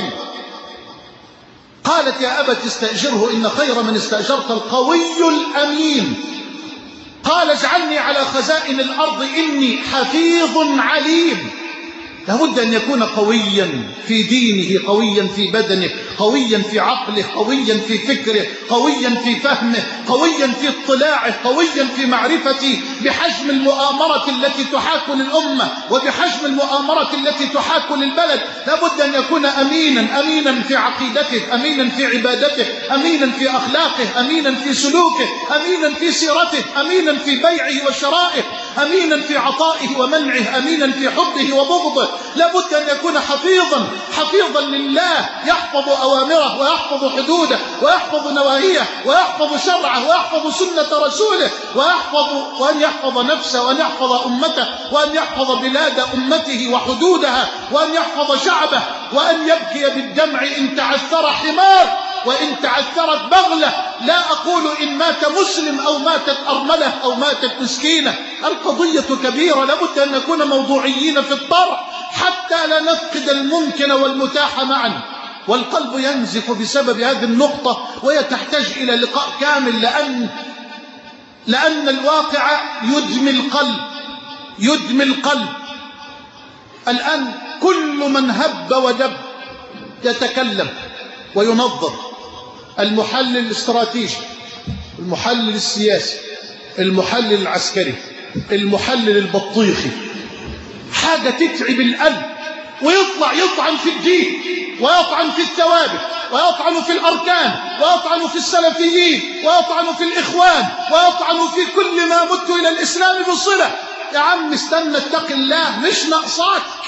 قالت يا أبت استأجره إن خير من استأجرت القوي الأمين. قال اجعلني على خزائن الأرض إني حفيظ عليم. لابد أن يكون قويا في دينه، قويا في بدنه، قويا في عقله، قويا في فكره، قويا في فهمه، قويا في اطلاعه، قويا في معرفته بحجم المؤامرة التي تحاك للأمة وبحجم المؤامرة التي تحاك للبلد. لابد أن يكون أمينا، أمينا في عقيدته، أمينا في عبادته، أمينا في أخلاقه، أمينا في سلوكه، أمينا في سيرته، أمينا في بيعه وشرائه، أمينا في عطائه ومنعه، أمينا في حبه وبغضه. لابد أن يكون حفيظا، حفيظا لله، يحفظ أوامره ويحفظ حدوده ويحفظ نواهيه ويحفظ شرعه ويحفظ سنة رسوله، ويحفظ وأن يحفظ نفسه وأن يحفظ أمته وأن يحفظ بلاد أمته وحدودها وأن يحفظ شعبه، وأن يبكي بالدمع إن تعثر حمار وإن تعثرت بغلة. لا أقول إن مات مسلم أو ماتت أرملة أو ماتت مسكينة. القضية كبيرة، لابد أن نكون موضوعيين في الطرح حتى لا نفقد الممكن والمتاح معا. والقلب ينزف بسبب هذه النقطة، وهي تحتاج إلى لقاء كامل، لأن لأن الواقع يدمي القلب، يدمي القلب. الآن كل من هب ودب يتكلم وينظر، المحلل الاستراتيجي، المحلل السياسي، المحلل العسكري، المحلل البطيخي، حاجة تتعب القلب، ويطلع يطعن في الدين ويطعن في الثوابت ويطعن في الأركان ويطعن في السلفيين ويطعن في الإخوان ويطعن في كل ما مت إلى الإسلام بصلة. يا عم استنى، اتق الله، مش ناقصاك،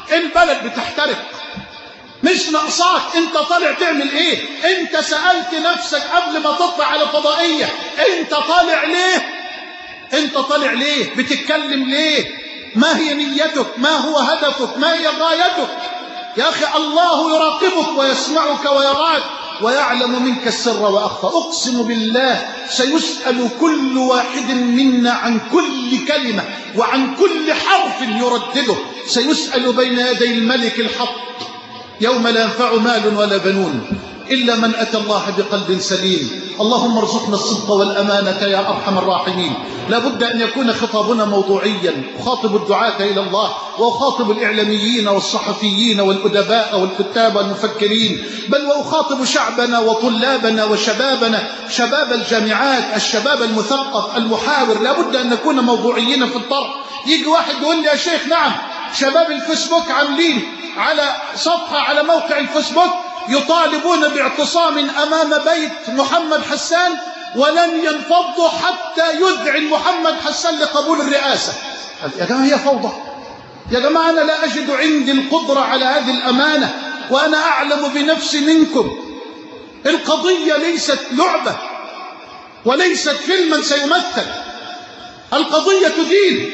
البلد بتحترق، مش ناقصاك. انت طالع تعمل ايه؟ انت سألت نفسك قبل ما تطلع على فضائية انت طالع ليه؟ انت طالع ليه؟ بتتكلم ليه؟ ما هي نيتك؟ ما هو هدفك؟ ما هي غايتك؟ يا أخي الله يراقبك ويسمعك ويراك ويعلم منك السر وأخفى. أقسم بالله سيسأل كل واحد منا عن كل كلمة وعن كل حرف يردده، سيسأل بين يدي الملك الحق يوم لا ينفع مال ولا بنون إلا من أتى الله بقلب سليم. اللهم ارزقنا الصدق والأمانة يا أرحم الراحمين. لا بد أن يكون خطابنا موضوعيا. أخاطب الدعاة إلى الله وأخاطب الإعلاميين والصحفيين والأدباء والكتاب والمفكرين، بل وأخاطب شعبنا وطلابنا وشبابنا، شباب الجامعات، الشباب المثقف المحاور. لا بد أن نكون موضوعيين في الطرح. يجي واحد يقول لي يا شيخ نعم شباب الفيسبوك عاملين على صفحة على موقع الفيسبوك يطالبون باعتصام أمام بيت محمد حسان ولن ينفضوا حتى يذعن محمد حسان لقبول الرئاسة. يا جماعة هي فوضى. يا جماعة أنا لا أجد عندي القدرة على هذه الأمانة وأنا أعلم بنفسي منكم. القضية ليست لعبة وليست فيلما سيمثل. القضية دين،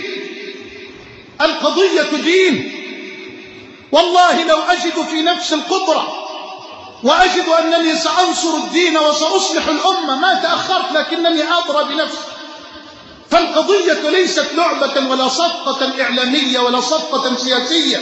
القضية دين. والله لو أجد في نفس القدرة وأجد أنني سأنصر الدين وسأصلح الأمة ما تأخرت، لكنني أدرى بنفسي. فالقضية ليست لعبة ولا صفقة إعلامية ولا صفقة سياسية،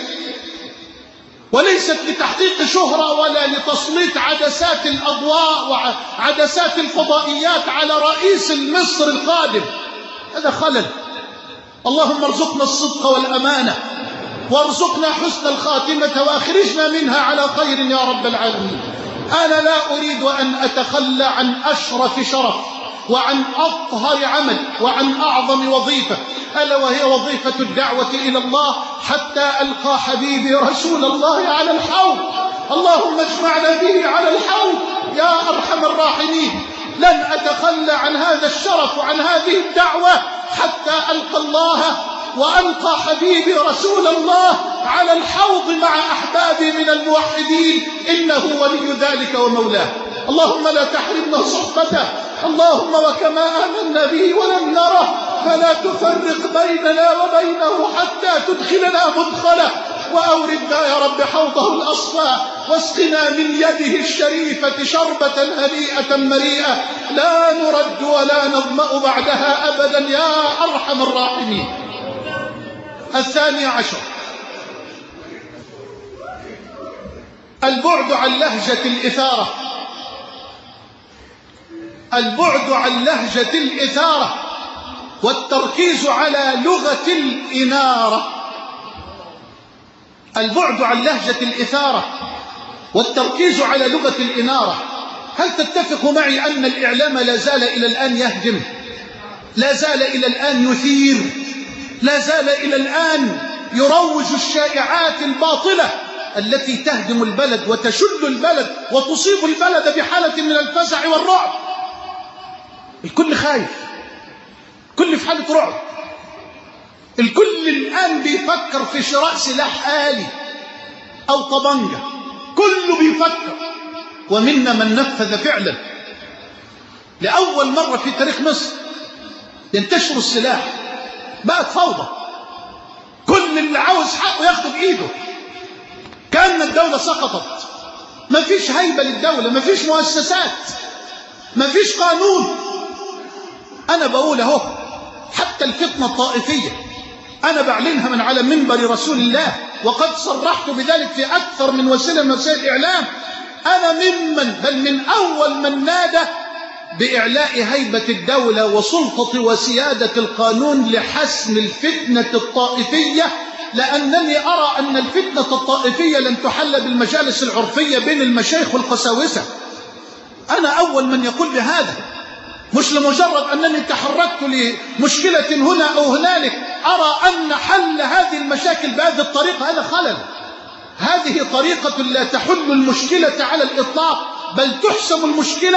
وليست لتحقيق شهرة ولا لتسليط عدسات الأضواء وعدسات الفضائيات على رئيس مصر القادم. هذا خلل. اللهم ارزقنا الصدق والأمانة وارزقنا حسن الخاتمة وأخرجنا منها على خير يا رب العالمين. أنا لا أريد أن أتخلى عن أشرف شرف وعن أطهر عمل وعن أعظم وظيفة، ألا وهي وظيفة الدعوة إلى الله حتى ألقى حبيبي رسول الله على الحوض. اللهم اجمعنا به على الحوض يا أرحم الراحمين. لن أتخلى عن هذا الشرف وعن هذه الدعوة حتى ألقى الله وألقى حبيبي رسول الله على الحوض مع أحبابي من الموحدين، إنه ولي ذلك ومولاه. اللهم لا تحرمنا صحبته. اللهم وكما آمنا به ولم نره فلا تفرق بيننا وبينه حتى تدخلنا مدخله، وأوردنا يا رب حوضه الأصفى، واسقنا من يده الشريفة شربة هنيئة مريئة لا نرد ولا نظمأ بعدها أبدا يا أرحم الراحمين. الثاني عشر البعد عن لهجة الإثارة. البعد عن لهجة الإثارة والتركيز على لغة الإنارة. البعد عن لهجة الإثارة والتركيز على لغة الإنارة. هل تتفق معي أن الإعلام لا زال إلى الآن يهجم؟ لا زال إلى الآن يثير؟ لا زال إلى الآن يروج الشائعات الباطلة التي تهدم البلد وتشل البلد وتصيب البلد بحالة من الفزع والرعب. الكل خايف، الكل في حالة رعب، الكل الآن بيفكر في شراء سلاح آلي أو طبنجة، كله بيفكر. ومنا من نفذ فعلا. لأول مرة في تاريخ مصر ينتشر السلاح، بقت فوضى، كل اللي عاوز حقه ياخده بإيده، كأن الدولة سقطت. ما فيش هيبة للدولة، ما فيش مؤسسات، ما فيش قانون. أنا بقول اهو حتى الفتنة الطائفية أنا بعلنها من على منبر رسول الله، وقد صرحت بذلك في أكثر من وسيلة من وسائل الإعلام. أنا ممن بل من أول من نادى بإعلاء هيبة الدولة وسلطة وسيادة القانون لحسم الفتنة الطائفية، لأنني أرى أن الفتنة الطائفية لن تحل بالمجالس العرفية بين المشايخ والقساوسة. أنا أول من يقول بهذا، مش لمجرد أنني تحركت لمشكلة هنا أو هنالك. أرى أن حل هذه المشاكل بهذه الطريقة هذا خلل. هذه طريقة لا تحل المشكلة على الإطلاق، بل تحسم المشكلة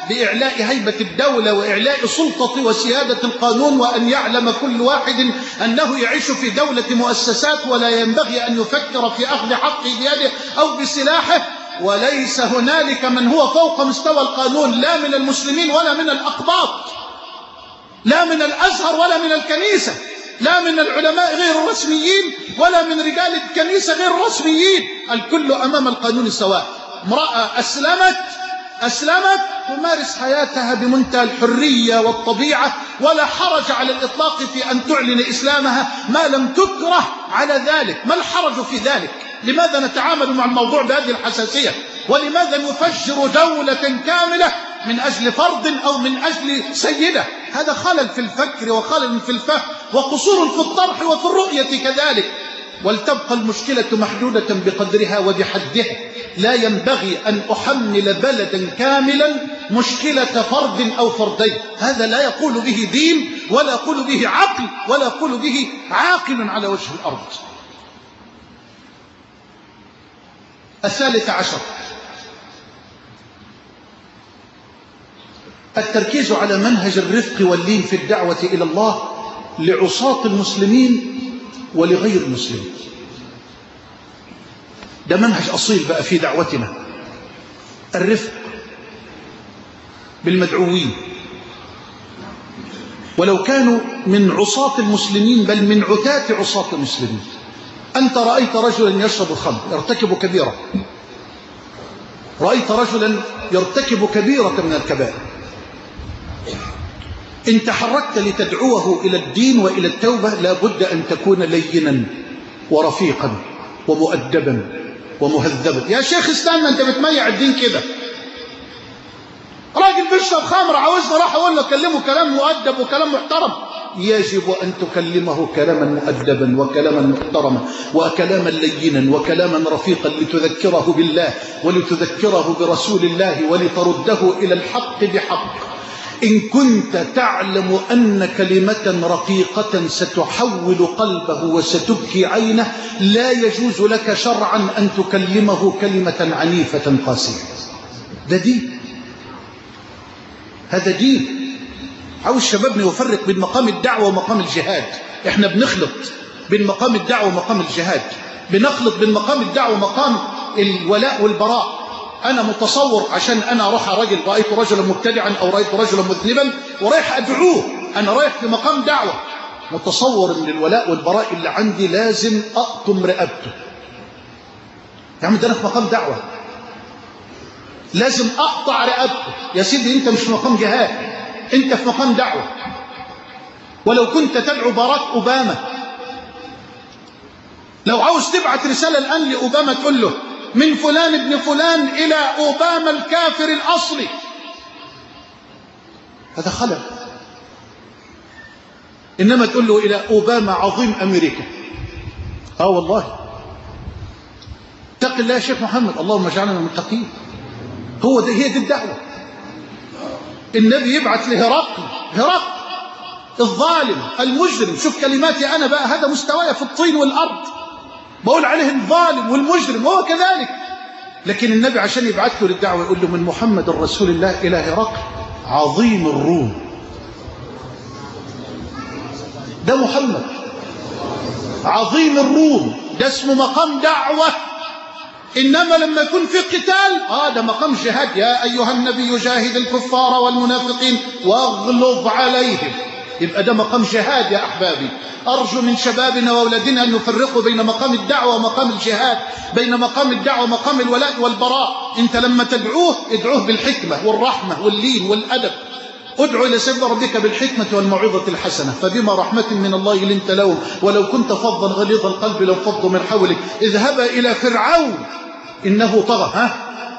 بإعلاء هيبة الدولة وإعلاء سلطة وسيادة القانون، وأن يعلم كل واحد أنه يعيش في دولة مؤسسات ولا ينبغي أن يفكر في أخذ حقه بيده أو بسلاحه. وليس هنالك من هو فوق مستوى القانون، لا من المسلمين ولا من الأقباط، لا من الأزهر ولا من الكنيسة، لا من العلماء غير الرسميين ولا من رجال الكنيسة غير الرسميين. الكل أمام القانون سواء. امرأة أسلمت أسلمت تمارس حياتها بمنتهى الحرية والطبيعة، ولا حرج على الإطلاق في أن تعلن إسلامها ما لم تكره على ذلك. ما الحرج في ذلك؟ لماذا نتعامل مع الموضوع بهذه الحساسية؟ ولماذا نفجر دولة كاملة من أجل فرد أو من أجل سيدة؟ هذا خلل في الفكر وخلل في الفهم وقصور في الطرح وفي الرؤية كذلك. ولتبقى المشكلة محدودة بقدرها وبحدها. لا ينبغي أن أحمل بلدا كاملا مشكلة فرد أو فردين. هذا لا يقول به دين ولا يقول به عقل ولا يقول به عاقل على وجه الأرض. الثالث عشر التركيز على منهج الرفق واللين في الدعوة إلى الله لعصاة المسلمين ولغير المسلمين. ده منهج أصيل بقى في دعوتنا، الرفق بالمدعوين ولو كانوا من عصاة المسلمين بل من عتاة عصاة المسلمين. أنت رأيت رجلا يشرب الخمر يرتكب كبيرة، رأيت رجلا يرتكب كبيرة من الكبائر، إن تحركت لتدعوه إلى الدين وإلى التوبة لابد أن تكون لينا ورفيقا ومؤدبا ومهذبا. يا شيخ استنى، أنت بتميع الدين كده. راجل بيشرب خمر عاوزنا راح أقول له كلمه كلام مؤدب وكلام محترم. يجب أن تكلمه كلاما مؤدبا وكلاما محترما وكلاما لينا وكلاما رفيقا لتذكره بالله ولتذكره برسول الله ولترده إلى الحق بحق. إن كنت تعلم أن كلمة رقيقة ستحول قلبه وستبكي عينه لا يجوز لك شرعا أن تكلمه كلمة عنيفة قاسية. ده دين، هذا دين. عاوز شبابنا يفرق بين مقام الدعوة ومقام الجهاد. احنا بنخلط بين مقام الدعوة ومقام الجهاد، بنخلط بين مقام الدعوة ومقام الولاء والبراء. أنا متصور عشان أنا أروح رجل رأيت رجلا مبتدعا أو رأيت رجلا مذنبا ورايح أدعوه، أنا رايح في مقام دعوة، متصور أن الولاء والبراء اللي عندي لازم أقطم رقبته. يا عم ده أنا في مقام دعوة، لازم أقطع رقبته. يا سيدي أنت مش في مقام جهاد، أنت في مقام دعوة. ولو كنت تدعو باراك أوباما، لو عاوز تبعت رسالة الآن لأوباما تقول له من فلان ابن فلان إلى أوباما الكافر الأصلي، هذا خلل. إنما تقول له إلى أوباما عظيم أمريكا. آه والله اتق الله يا شيخ محمد، اللهم اجعلنا متقين. هو ده، هي دي الدعوة. النبي يبعث لهرقل، هرقل الظالم المجرم. شوف كلماتي أنا بقى، هذا مستواي في الطين والأرض، بقول عليه الظالم والمجرم وهو كذلك. لكن النبي عشان يبعث له للدعوة يقول له من محمد رسول الله إلى هرقل عظيم الروم. ده محمد عظيم الروم، ده اسمه مقام دعوة. إنما لما يكون في قتال آه ده مقام جهاد. يا أيها النبي جاهد الكفار والمنافقين واغلظ عليهم، يبقى ده مقام جهاد. يا أحبابي أرجو من شبابنا وأولادنا أن يفرقوا بين مقام الدعوة ومقام الجهاد، بين مقام الدعوة ومقام الولاء والبراء. أنت لما تدعوه ادعوه بالحكمة والرحمة واللين والأدب. ادعو إلى سبيل ربك بالحكمة والموعظة الحسنة، فبما رحمة من الله لنت لهم ولو كنت فظا غليظ القلب لانفضوا من حولك. اذهبا إلى فرعون إنه طغى. ها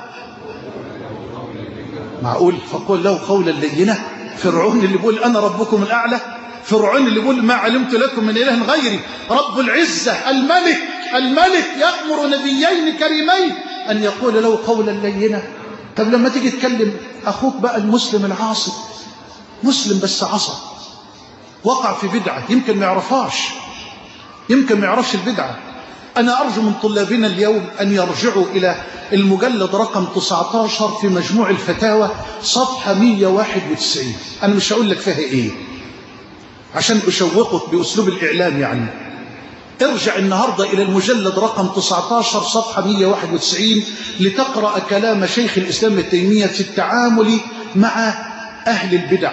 معقول؟ فقول له قولا لينا. فرعون اللي بيقول أنا ربكم الأعلى، فرعون اللي بيقول ما علمت لكم من إله غيري، رب العزة الملك الملك يأمر نبيين كريمين أن يقول له قولا لينا. طب لما تيجي تكلم أخوك بقى المسلم العاصي، مسلم بس عصى، وقع في بدعة يمكن ما يعرفهاش، يمكن ما يعرفش البدعة. أنا أرجو من طلابنا اليوم أن يرجعوا إلى المجلد رقم تسعة عشر في مجموع الفتاوى صفحة مئة وواحد وتسعين. أنا مش هقول لك فيها إيه عشان أشوقك بأسلوب الإعلام، يعني ارجع النهاردة إلى المجلد رقم تسعة عشر صفحة مئة وواحد وتسعين لتقرأ كلام شيخ الإسلام ابن تيمية في التعامل مع أهل البدع.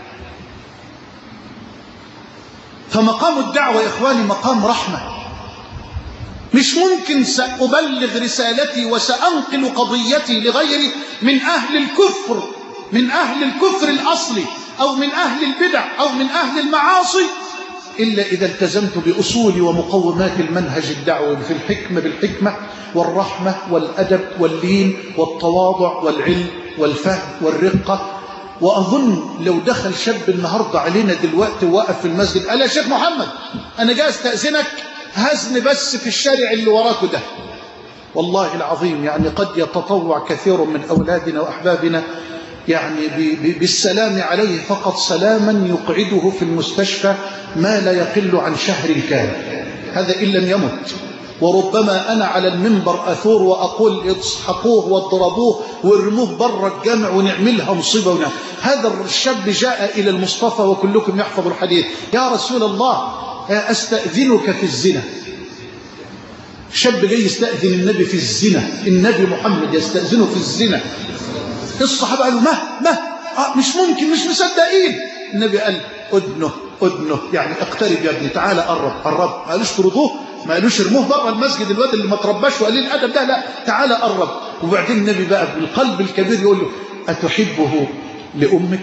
فمقام الدعوة يا إخواني مقام رحمة. مش ممكن سأبلغ رسالتي وسأنقل قضيتي لغيري من أهل الكفر، من أهل الكفر الأصلي أو من أهل البدع أو من أهل المعاصي، إلا إذا التزمت بأصول ومقومات المنهج الدعوي في الحكمة بالحكمة والرحمة والأدب واللين والتواضع والعلم والفهم والرقة. وأظن لو دخل شاب النهاردة علينا دلوقتي ووقف في المسجد قال يا شيخ محمد أنا جاي أستأذنك هزن بس في الشارع اللي وراكوا ده، والله العظيم يعني قد يتطوع كثير من أولادنا وأحبابنا يعني بالسلام عليه فقط سلاما يقعده في المستشفى ما لا يقل عن شهر كامل، هذا إن لم يمت. وربما أنا على المنبر أثور وأقول اصحقوه واضربوه وارموه بره الجامع ونعملها مصيبة ونعمل. هذا الشاب جاء إلى المصطفى وكلكم يحفظ الحديث: يا رسول الله أستأذنك في الزنا. شاب جاي يستأذن النبي في الزنا، النبي محمد يستأذنه في الزنا. الصحابة قالوا ما ما آه مش ممكن، مش مصدقين. النبي قال أدنه أدنه يعني اقترب يا ابني، تعالى قرب قرب. ما قالوش طردوه، ما قالوش ارموه بره المسجد الواد اللي ما ترباش وقليل الادب ده، لا تعالى قرب. وبعدين النبي بقى بالقلب الكبير يقول له: أتحبه لأمك؟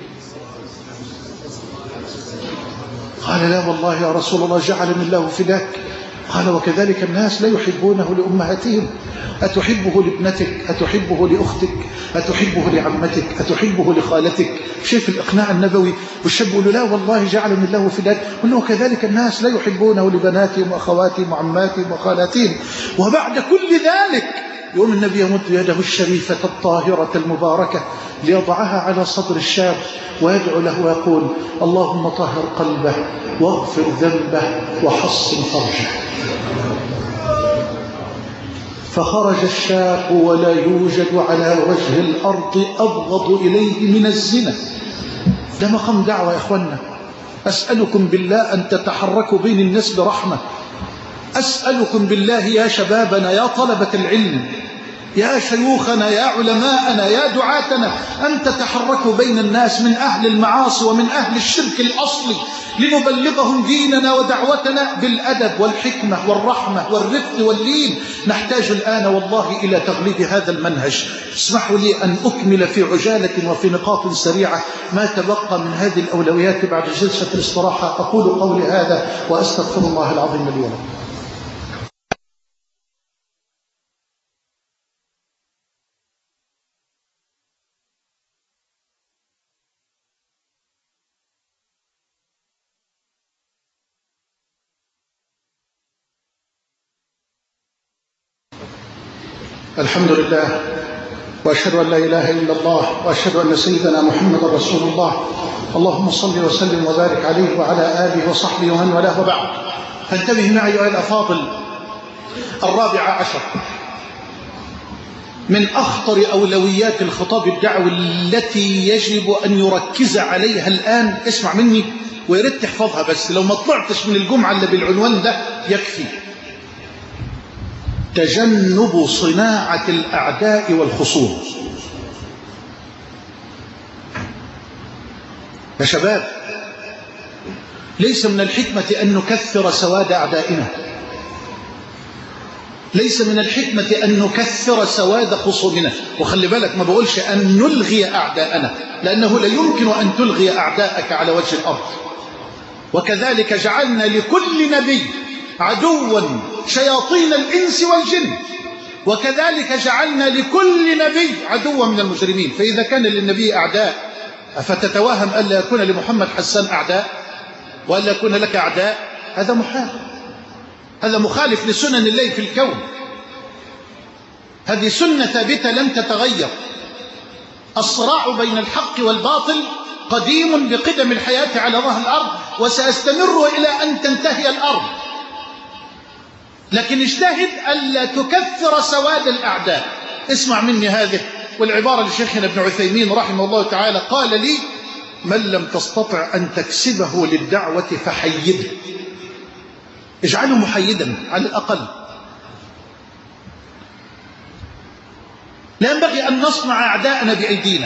قال: لا والله يا رسول الله جعلني الله فداك. قال: وكذلك الناس لا يحبونه لأمهاتهم. أتحبه لابنتك؟ أتحبه لأختك؟ أتحبه لعمتك؟ أتحبه لخالتك؟ شايف الإقناع النبوي. والشاب يقول له: لا والله جعلني الله فداك. يقول له: وكذلك الناس لا يحبونه لبناتهم وأخواتهم وعماتهم وخالاتهم. وبعد كل ذلك يقوم النبي يمد يده الشريفة الطاهرة المباركة ليضعها على صدر الشاب ويدعو له ويقول: اللهم طهر قلبه واغفر ذنبه وحصن فرجه. فخرج الشاب ولا يوجد على وجه الأرض أبغض إليه من الزنا. ده مقام دعوة يا أخوانا. أسألكم بالله أن تتحركوا بين الناس برحمة. أسألكم بالله يا شبابنا، يا طلبة العلم، يا شيوخنا، يا علماءنا، يا دعاتنا، أن تتحركوا بين الناس من أهل المعاصي ومن أهل الشرك الأصلي لنبلغهم ديننا ودعوتنا بالأدب والحكمة والرحمة والرفق واللين. نحتاج الآن والله إلى تغليب هذا المنهج. اسمحوا لي أن أكمل في عجالة وفي نقاط سريعة ما تبقى من هذه الأولويات بعد جلسة الاستراحة. أقول قولي هذا وأستغفر الله العظيم لي ولكم. الحمد لله، وأشهد أن لا إله إلا الله، وأشهد أن سيدنا محمد رسول الله. اللهم صل وسلم وبارك عليه وعلى آله وصحبه ومن والاه، وبعد. فانتبه معي أيها الأفاضل. الرابع عشر من أخطر أولويات الخطاب الدعوي التي يجب أن يركز عليها الآن، اسمع مني ويريد تحفظها، بس لو ما طلعتش من الجمعة اللي بالعنوان ده يكفي: تجنب صناعة الأعداء والخصوم. يا شباب، ليس من الحكمة أن نكثر سواد أعدائنا، ليس من الحكمة أن نكثر سواد خصومنا. وخلي بالك، ما بقولش أن نلغي أعداءنا، لأنه لا يمكن أن تلغي أعداءك على وجه الأرض. وكذلك جعلنا لكل نبي عدوا شياطين الإنس والجن، وكذلك جعلنا لكل نبي عدوا من المجرمين. فإذا كان للنبي أعداء، أفتتوهم ألا يكون لمحمد حسان أعداء وألا يكون لك أعداء؟ هذا محال، هذا مخالف لسنن الله في الكون. هذه سنة ثابتة لم تتغير. الصراع بين الحق والباطل قديم بقدم الحياة على ظهر الأرض، وسيستمر إلى أن تنتهي الأرض. لكن اجتهد ألا تكثر سواد الأعداء. اسمع مني هذه والعبارة لشيخنا ابن عثيمين رحمه الله تعالى، قال لي: من لم تستطع أن تكسبه للدعوة فحيده، اجعله محيدا على الأقل. لا ينبغي أن نصنع أعداءنا بأيدينا،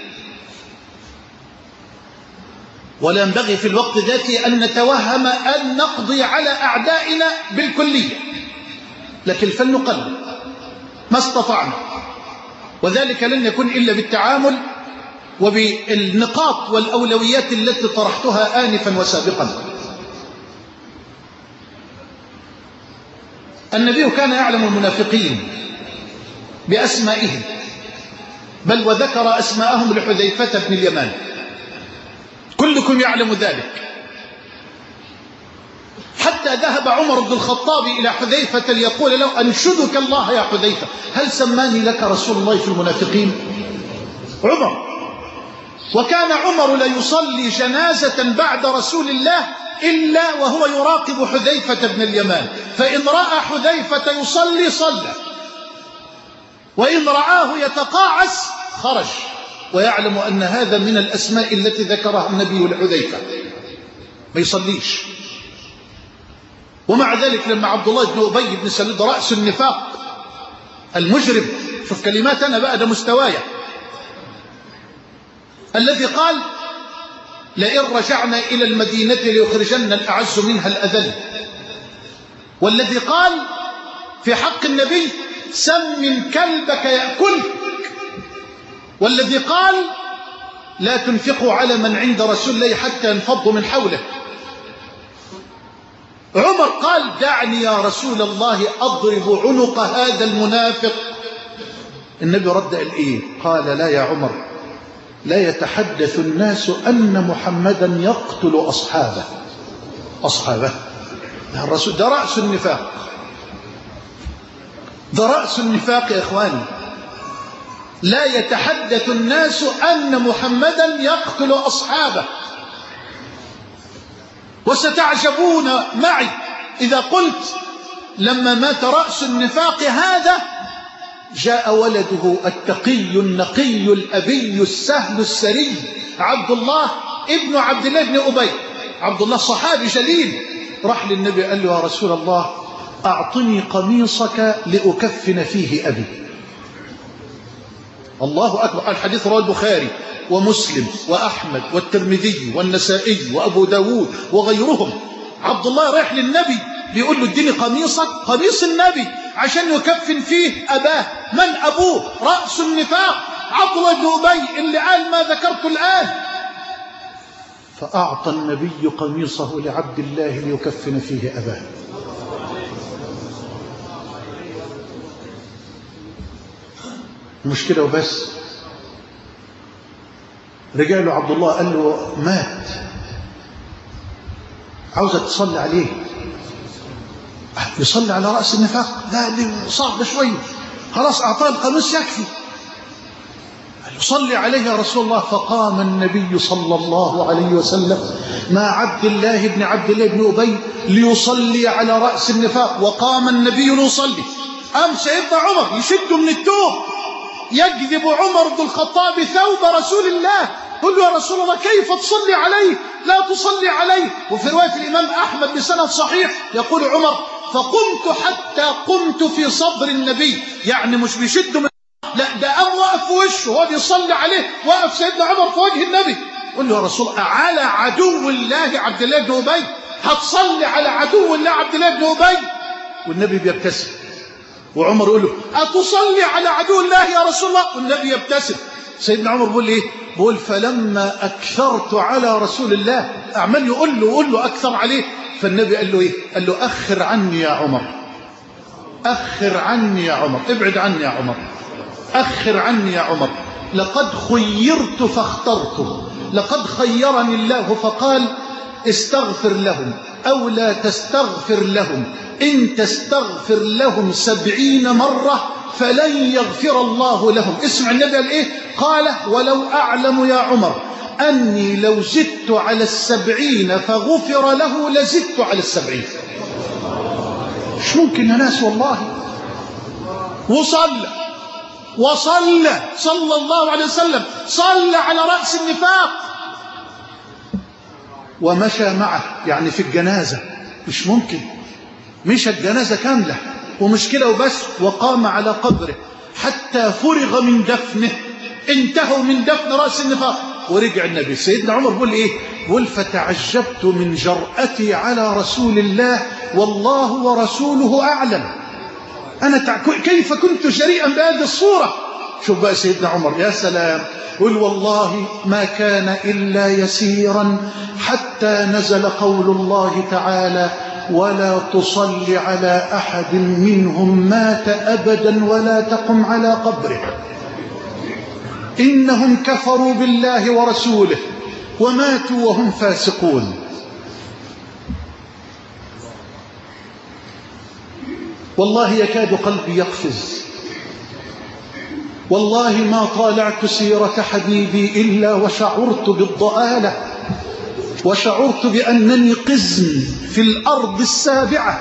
ولا ينبغي في الوقت ذاته أن نتوهم أن نقضي على أعدائنا بالكلية، لكن فلنقلل ما استطعنا، وذلك لن يكون إلا بالتعامل وبالنقاط والأولويات التي طرحتها آنفا وسابقا. النبي كان يعلم المنافقين بأسمائهم، بل وذكر أسماءهم لحذيفة بن اليمان، كلكم يعلم ذلك. حتى ذهب عمر بن الخطاب إلى حذيفة ليقول له: أنشدك الله يا حذيفة، هل سماني لك رسول الله في المنافقين؟ عمر. وكان عمر لا يصلي جنازة بعد رسول الله إلا وهو يراقب حذيفة بن اليمان، فإن رأى حذيفة يصلي صلى، وإن رآه يتقاعس خرج، ويعلم أن هذا من الأسماء التي ذكرها النبي لحذيفة، ما يصليش. ومع ذلك لما عبد الله بن أبي بن سلول رأس النفاق المجرم، شوف كلمات أنا بقى ده مستوايا، الذي قال: لئن رجعنا إلى المدينة ليخرجن الأعز منها الأذل، والذي قال في حق النبي: سمن كلبك يأكلك، والذي قال: لا تنفقوا على من عند رسول الله حتى ينفضوا من حوله. عمر قال: دعني يا رسول الله أضرب عنق هذا المنافق. النبي رد قال إيه؟ قال: لا يا عمر، لا يتحدث الناس أن محمدا يقتل أصحابه. أصحابه ده الرسول، ده رأس النفاق، ده رأس النفاق يا إخواني. لا يتحدث الناس أن محمدا يقتل أصحابه. وستعجبون معي إذا قلت لما مات رأس النفاق هذا جاء ولده التقي النقي الأبي السهل السري عبد الله ابن عبد الله بن أبي. عبد الله صحابي جليل، راح للنبي قال له: يا رسول الله، أعطني قميصك لأكفن فيه أبي. الله أكبر. الحديث رواه البخاري ومسلم وأحمد والترمذي والنسائي وأبو داود وغيرهم. عبد الله رايح للنبي بيقول له: اديني قميصك، قميص النبي، عشان يكفن فيه أباه. من أبوه؟ رأس النفاق عبد الله بن أبي اللي قال ما ذكرت الآن. فأعطى النبي قميصه لعبد الله ليكفن فيه أباه. مشكلة وبس. رجع له عبد الله قال له: مات، عاوزك تصلي عليه. يصلي على رأس النفاق؟ لا، دي صعبة شوية. خلاص أعطاه القميص يكفي. يصلي عليه يا رسول الله. فقام النبي صلى الله عليه وسلم مع عبد الله بن عبد الله بن أبي ليصلي على رأس النفاق، وقام النبي ليصلي. قام سيدنا عمر يشده من التوب، يجذب عمر بن الخطاب ثوب رسول الله، قل له: يا رسول الله، كيف تصلي عليه؟ لا تصلي عليه. وفي رواية الإمام أحمد بسند صحيح يقول عمر: فقمت حتى قمت في صدر النبي، يعني مش بيشده من، لا، ده قام وقف في وشه وهو بيصلي عليه، وقف سيدنا عمر في وجه النبي. قل له: يا رسول الله، على عدو الله عبد الله بن أبي هتصلي على عدو الله عبد الله بن أبي؟ والنبي بيبتسم. وعمر يقول له: أتصلي على عدو الله يا رسول الله؟ والنبي يبتسم. سيدنا عمر بيقول ايه؟ بيقول: فلما أكثرت على رسول الله، أعمل يقول له يقول له أكثر عليه. فالنبي قال له ايه؟ قال له: أخر عني يا عمر، أخر عني يا عمر، ابعد عني يا عمر، أخر عني يا عمر. لقد خيرت فاخترت، لقد خيرني الله فقال: استغفر لهم أو لا تستغفر لهم، إن تستغفر لهم سبعين مرة فلن يغفر الله لهم. اسمع النبي قال إيه؟ قال: ولو أعلم يا عمر أني لو زدت على السبعين فغفر له لزدت على السبعين. مش ممكن يا ناس والله. وصلى وصلى صلى الله عليه وسلم، صلى على رأس النفاق ومشى معه، يعني في الجنازة. مش ممكن، مش الجنازة كاملة ومش كده وبس، وقام على قبره حتى فرغ من دفنه، انتهوا من دفن رأس النفاق ورجع النبي. سيدنا عمر بيقول ايه؟ بيقول فتعجبت من جرأتي على رسول الله والله ورسوله أعلم. أنا تع... كيف كنت جريئا بهذه الصورة؟ شوف بقى سيدنا عمر، يا سلام، قل والله ما كان إلا يسيرا حتى نزل قول الله تعالى ولا تصل على أحد منهم مات أبدا ولا تقم على قبره إنهم كفروا بالله ورسوله وماتوا وهم فاسقون. والله يكاد قلبي يقفز، والله ما طالعت سيرة حبيبي إلا وشعرت بالضآلة، وشعرت بأنني قزم في الأرض السابعة،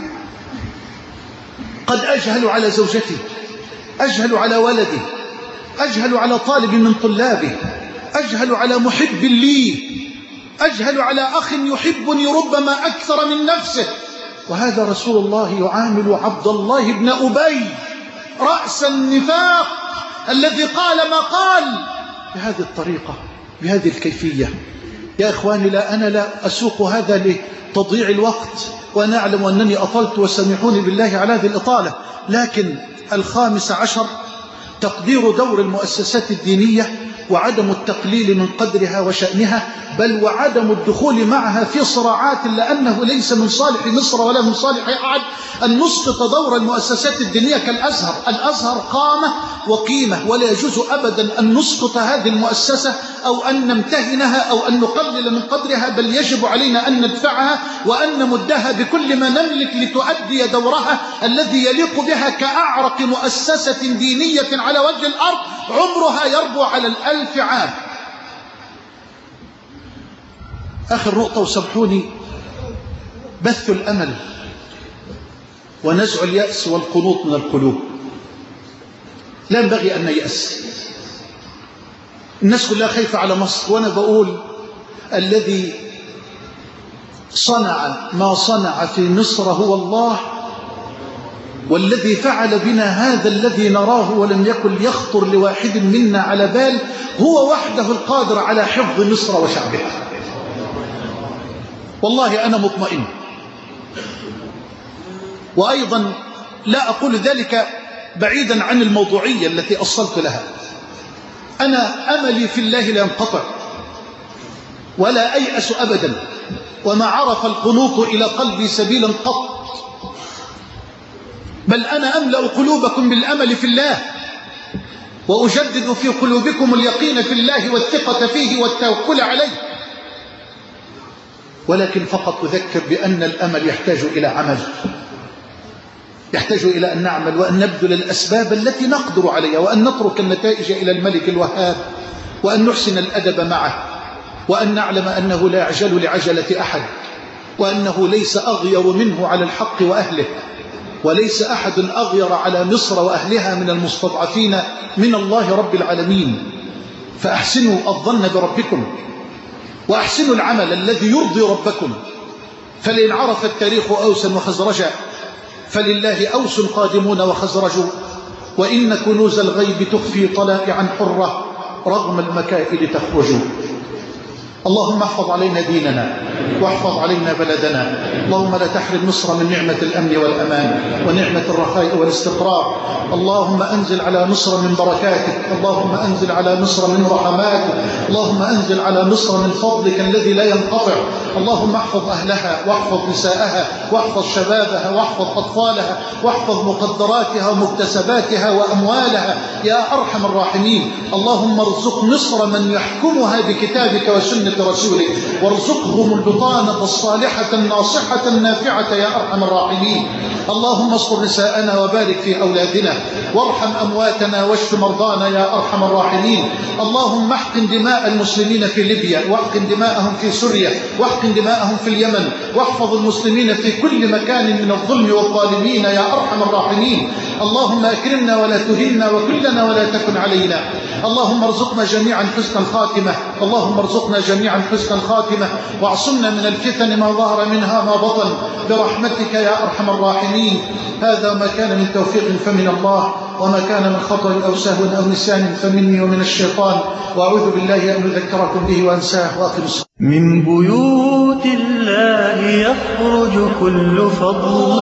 قد أجهل على زوجتي، أجهل على ولدي، أجهل على طالب من طلابي، أجهل على محب لي، أجهل على أخ يحبني ربما أكثر من نفسه، وهذا رسول الله يعامل عبد الله بن أبي رأس النفاق الذي قال ما قال بهذه الطريقة بهذه الكيفية. يا إخواني، لا أنا لا أسوق هذا لتضييع الوقت، وأنا أعلم أنني أطلت وسامحوني بالله على هذه الإطالة، لكن الخامس عشر تقدير دور المؤسسات الدينية وعدم التقليل من قدرها وشأنها، بل وعدم الدخول معها في صراعات، لأنه ليس من صالح مصر ولا من صالح أحد أن نسقط دور المؤسسات الدينية كالأزهر. الأزهر قامة وقيمة، ولا يجوز أبدا أن نسقط هذه المؤسسة أو أن نمتهنها أو أن نقلل من قدرها، بل يجب علينا أن ندفعها وأن نمدها بكل ما نملك لتؤدي دورها الذي يليق بها كأعرق مؤسسة دينية على وجه الأرض عمرها يربو على الألف عام. آخر نقطة وسامحوني، بث الأمل ونزع اليأس والقنوط من القلوب. لا ينبغي أن نيأس. الناس كلها خايفة على مصر، وأنا بقول الذي صنع ما صنع في مصر هو الله، والذي فعل بنا هذا الذي نراه ولم يكن يخطر لواحد منا على بال هو وحده القادر على حفظ مصر وشعبها. والله أنا مطمئن، وأيضا لا أقول ذلك بعيدا عن الموضوعية التي أصلت لها. أنا أملي في الله لا ينقطع ولا أيأس أبدا، وما عرف القنوط إلى قلبي سبيلا قط، بل أنا أملأ قلوبكم بالأمل في الله، وأجدد في قلوبكم اليقين في الله والثقة فيه والتوكل عليه، ولكن فقط أذكر بأن الأمل يحتاج إلى عمل، يحتاج إلى أن نعمل وأن نبذل الأسباب التي نقدر عليها، وأن نترك النتائج إلى الملك الوهاب، وأن نحسن الأدب معه، وأن نعلم أنه لا يعجل لعجلة أحد، وأنه ليس أغير منه على الحق وأهله، وليس أحد أغير على مصر وأهلها من المستضعفين من الله رب العالمين. فأحسنوا الظن بربكم، وأحسنوا العمل الذي يرضي ربكم، فلئن عرف التاريخ أوسا وخزرجا فلله أوس قادمون وخزرج، وإن كنوز الغيب تخفي طلائعا حرة رغم المكائد تخرج. اللهم احفظ علينا ديننا واحفظ علينا بلدنا. اللهم لا تحرم مصر من نعمة الأمن والأمان ونعمة الرخاء والاستقرار. اللهم أنزل على مصر من بركاتك، اللهم أنزل على مصر من رحماتك، اللهم أنزل على مصر من فضلك الذي لا ينقطع. اللهم احفظ أهلها واحفظ نساءها واحفظ شبابها واحفظ أطفالها واحفظ مقدراتها ومكتسباتها وأموالها يا أرحم الراحمين. اللهم ارزق مصر من يحكمها بكتابك وسنة رسولك، وارزقهم البطانة الصالحة الناصحة النافعة يا أرحم الراحمين. اللهم اصبر نساءنا وبارك في أولادنا، وارحم أمواتنا واشف مرضانا يا أرحم الراحمين. اللهم احقن دماء المسلمين في ليبيا، واحقن دماءهم في سوريا، واحقن دماءهم في اليمن، واحفظ المسلمين في كل مكان من الظلم والظالمين يا أرحم الراحمين. اللهم أكرمنا ولا تهنا وكلنا ولا تكن علينا. اللهم ارزقنا جميعا حسن الخاتمة اللهم ارزقنا جميعا حسن الخاتمة واعصمنا من الفتن ما ظهر منها ما بطن برحمتك يا أرحم الراحمين. هذا ما كان من توفيق فمن الله وما كان من خطأ أو سهو أو نسيان فمني ومن الشيطان وأعوذ بالله أن أذكركم به وأنساه وأقم الصلاة. من بيوت الله يخرج كل فضل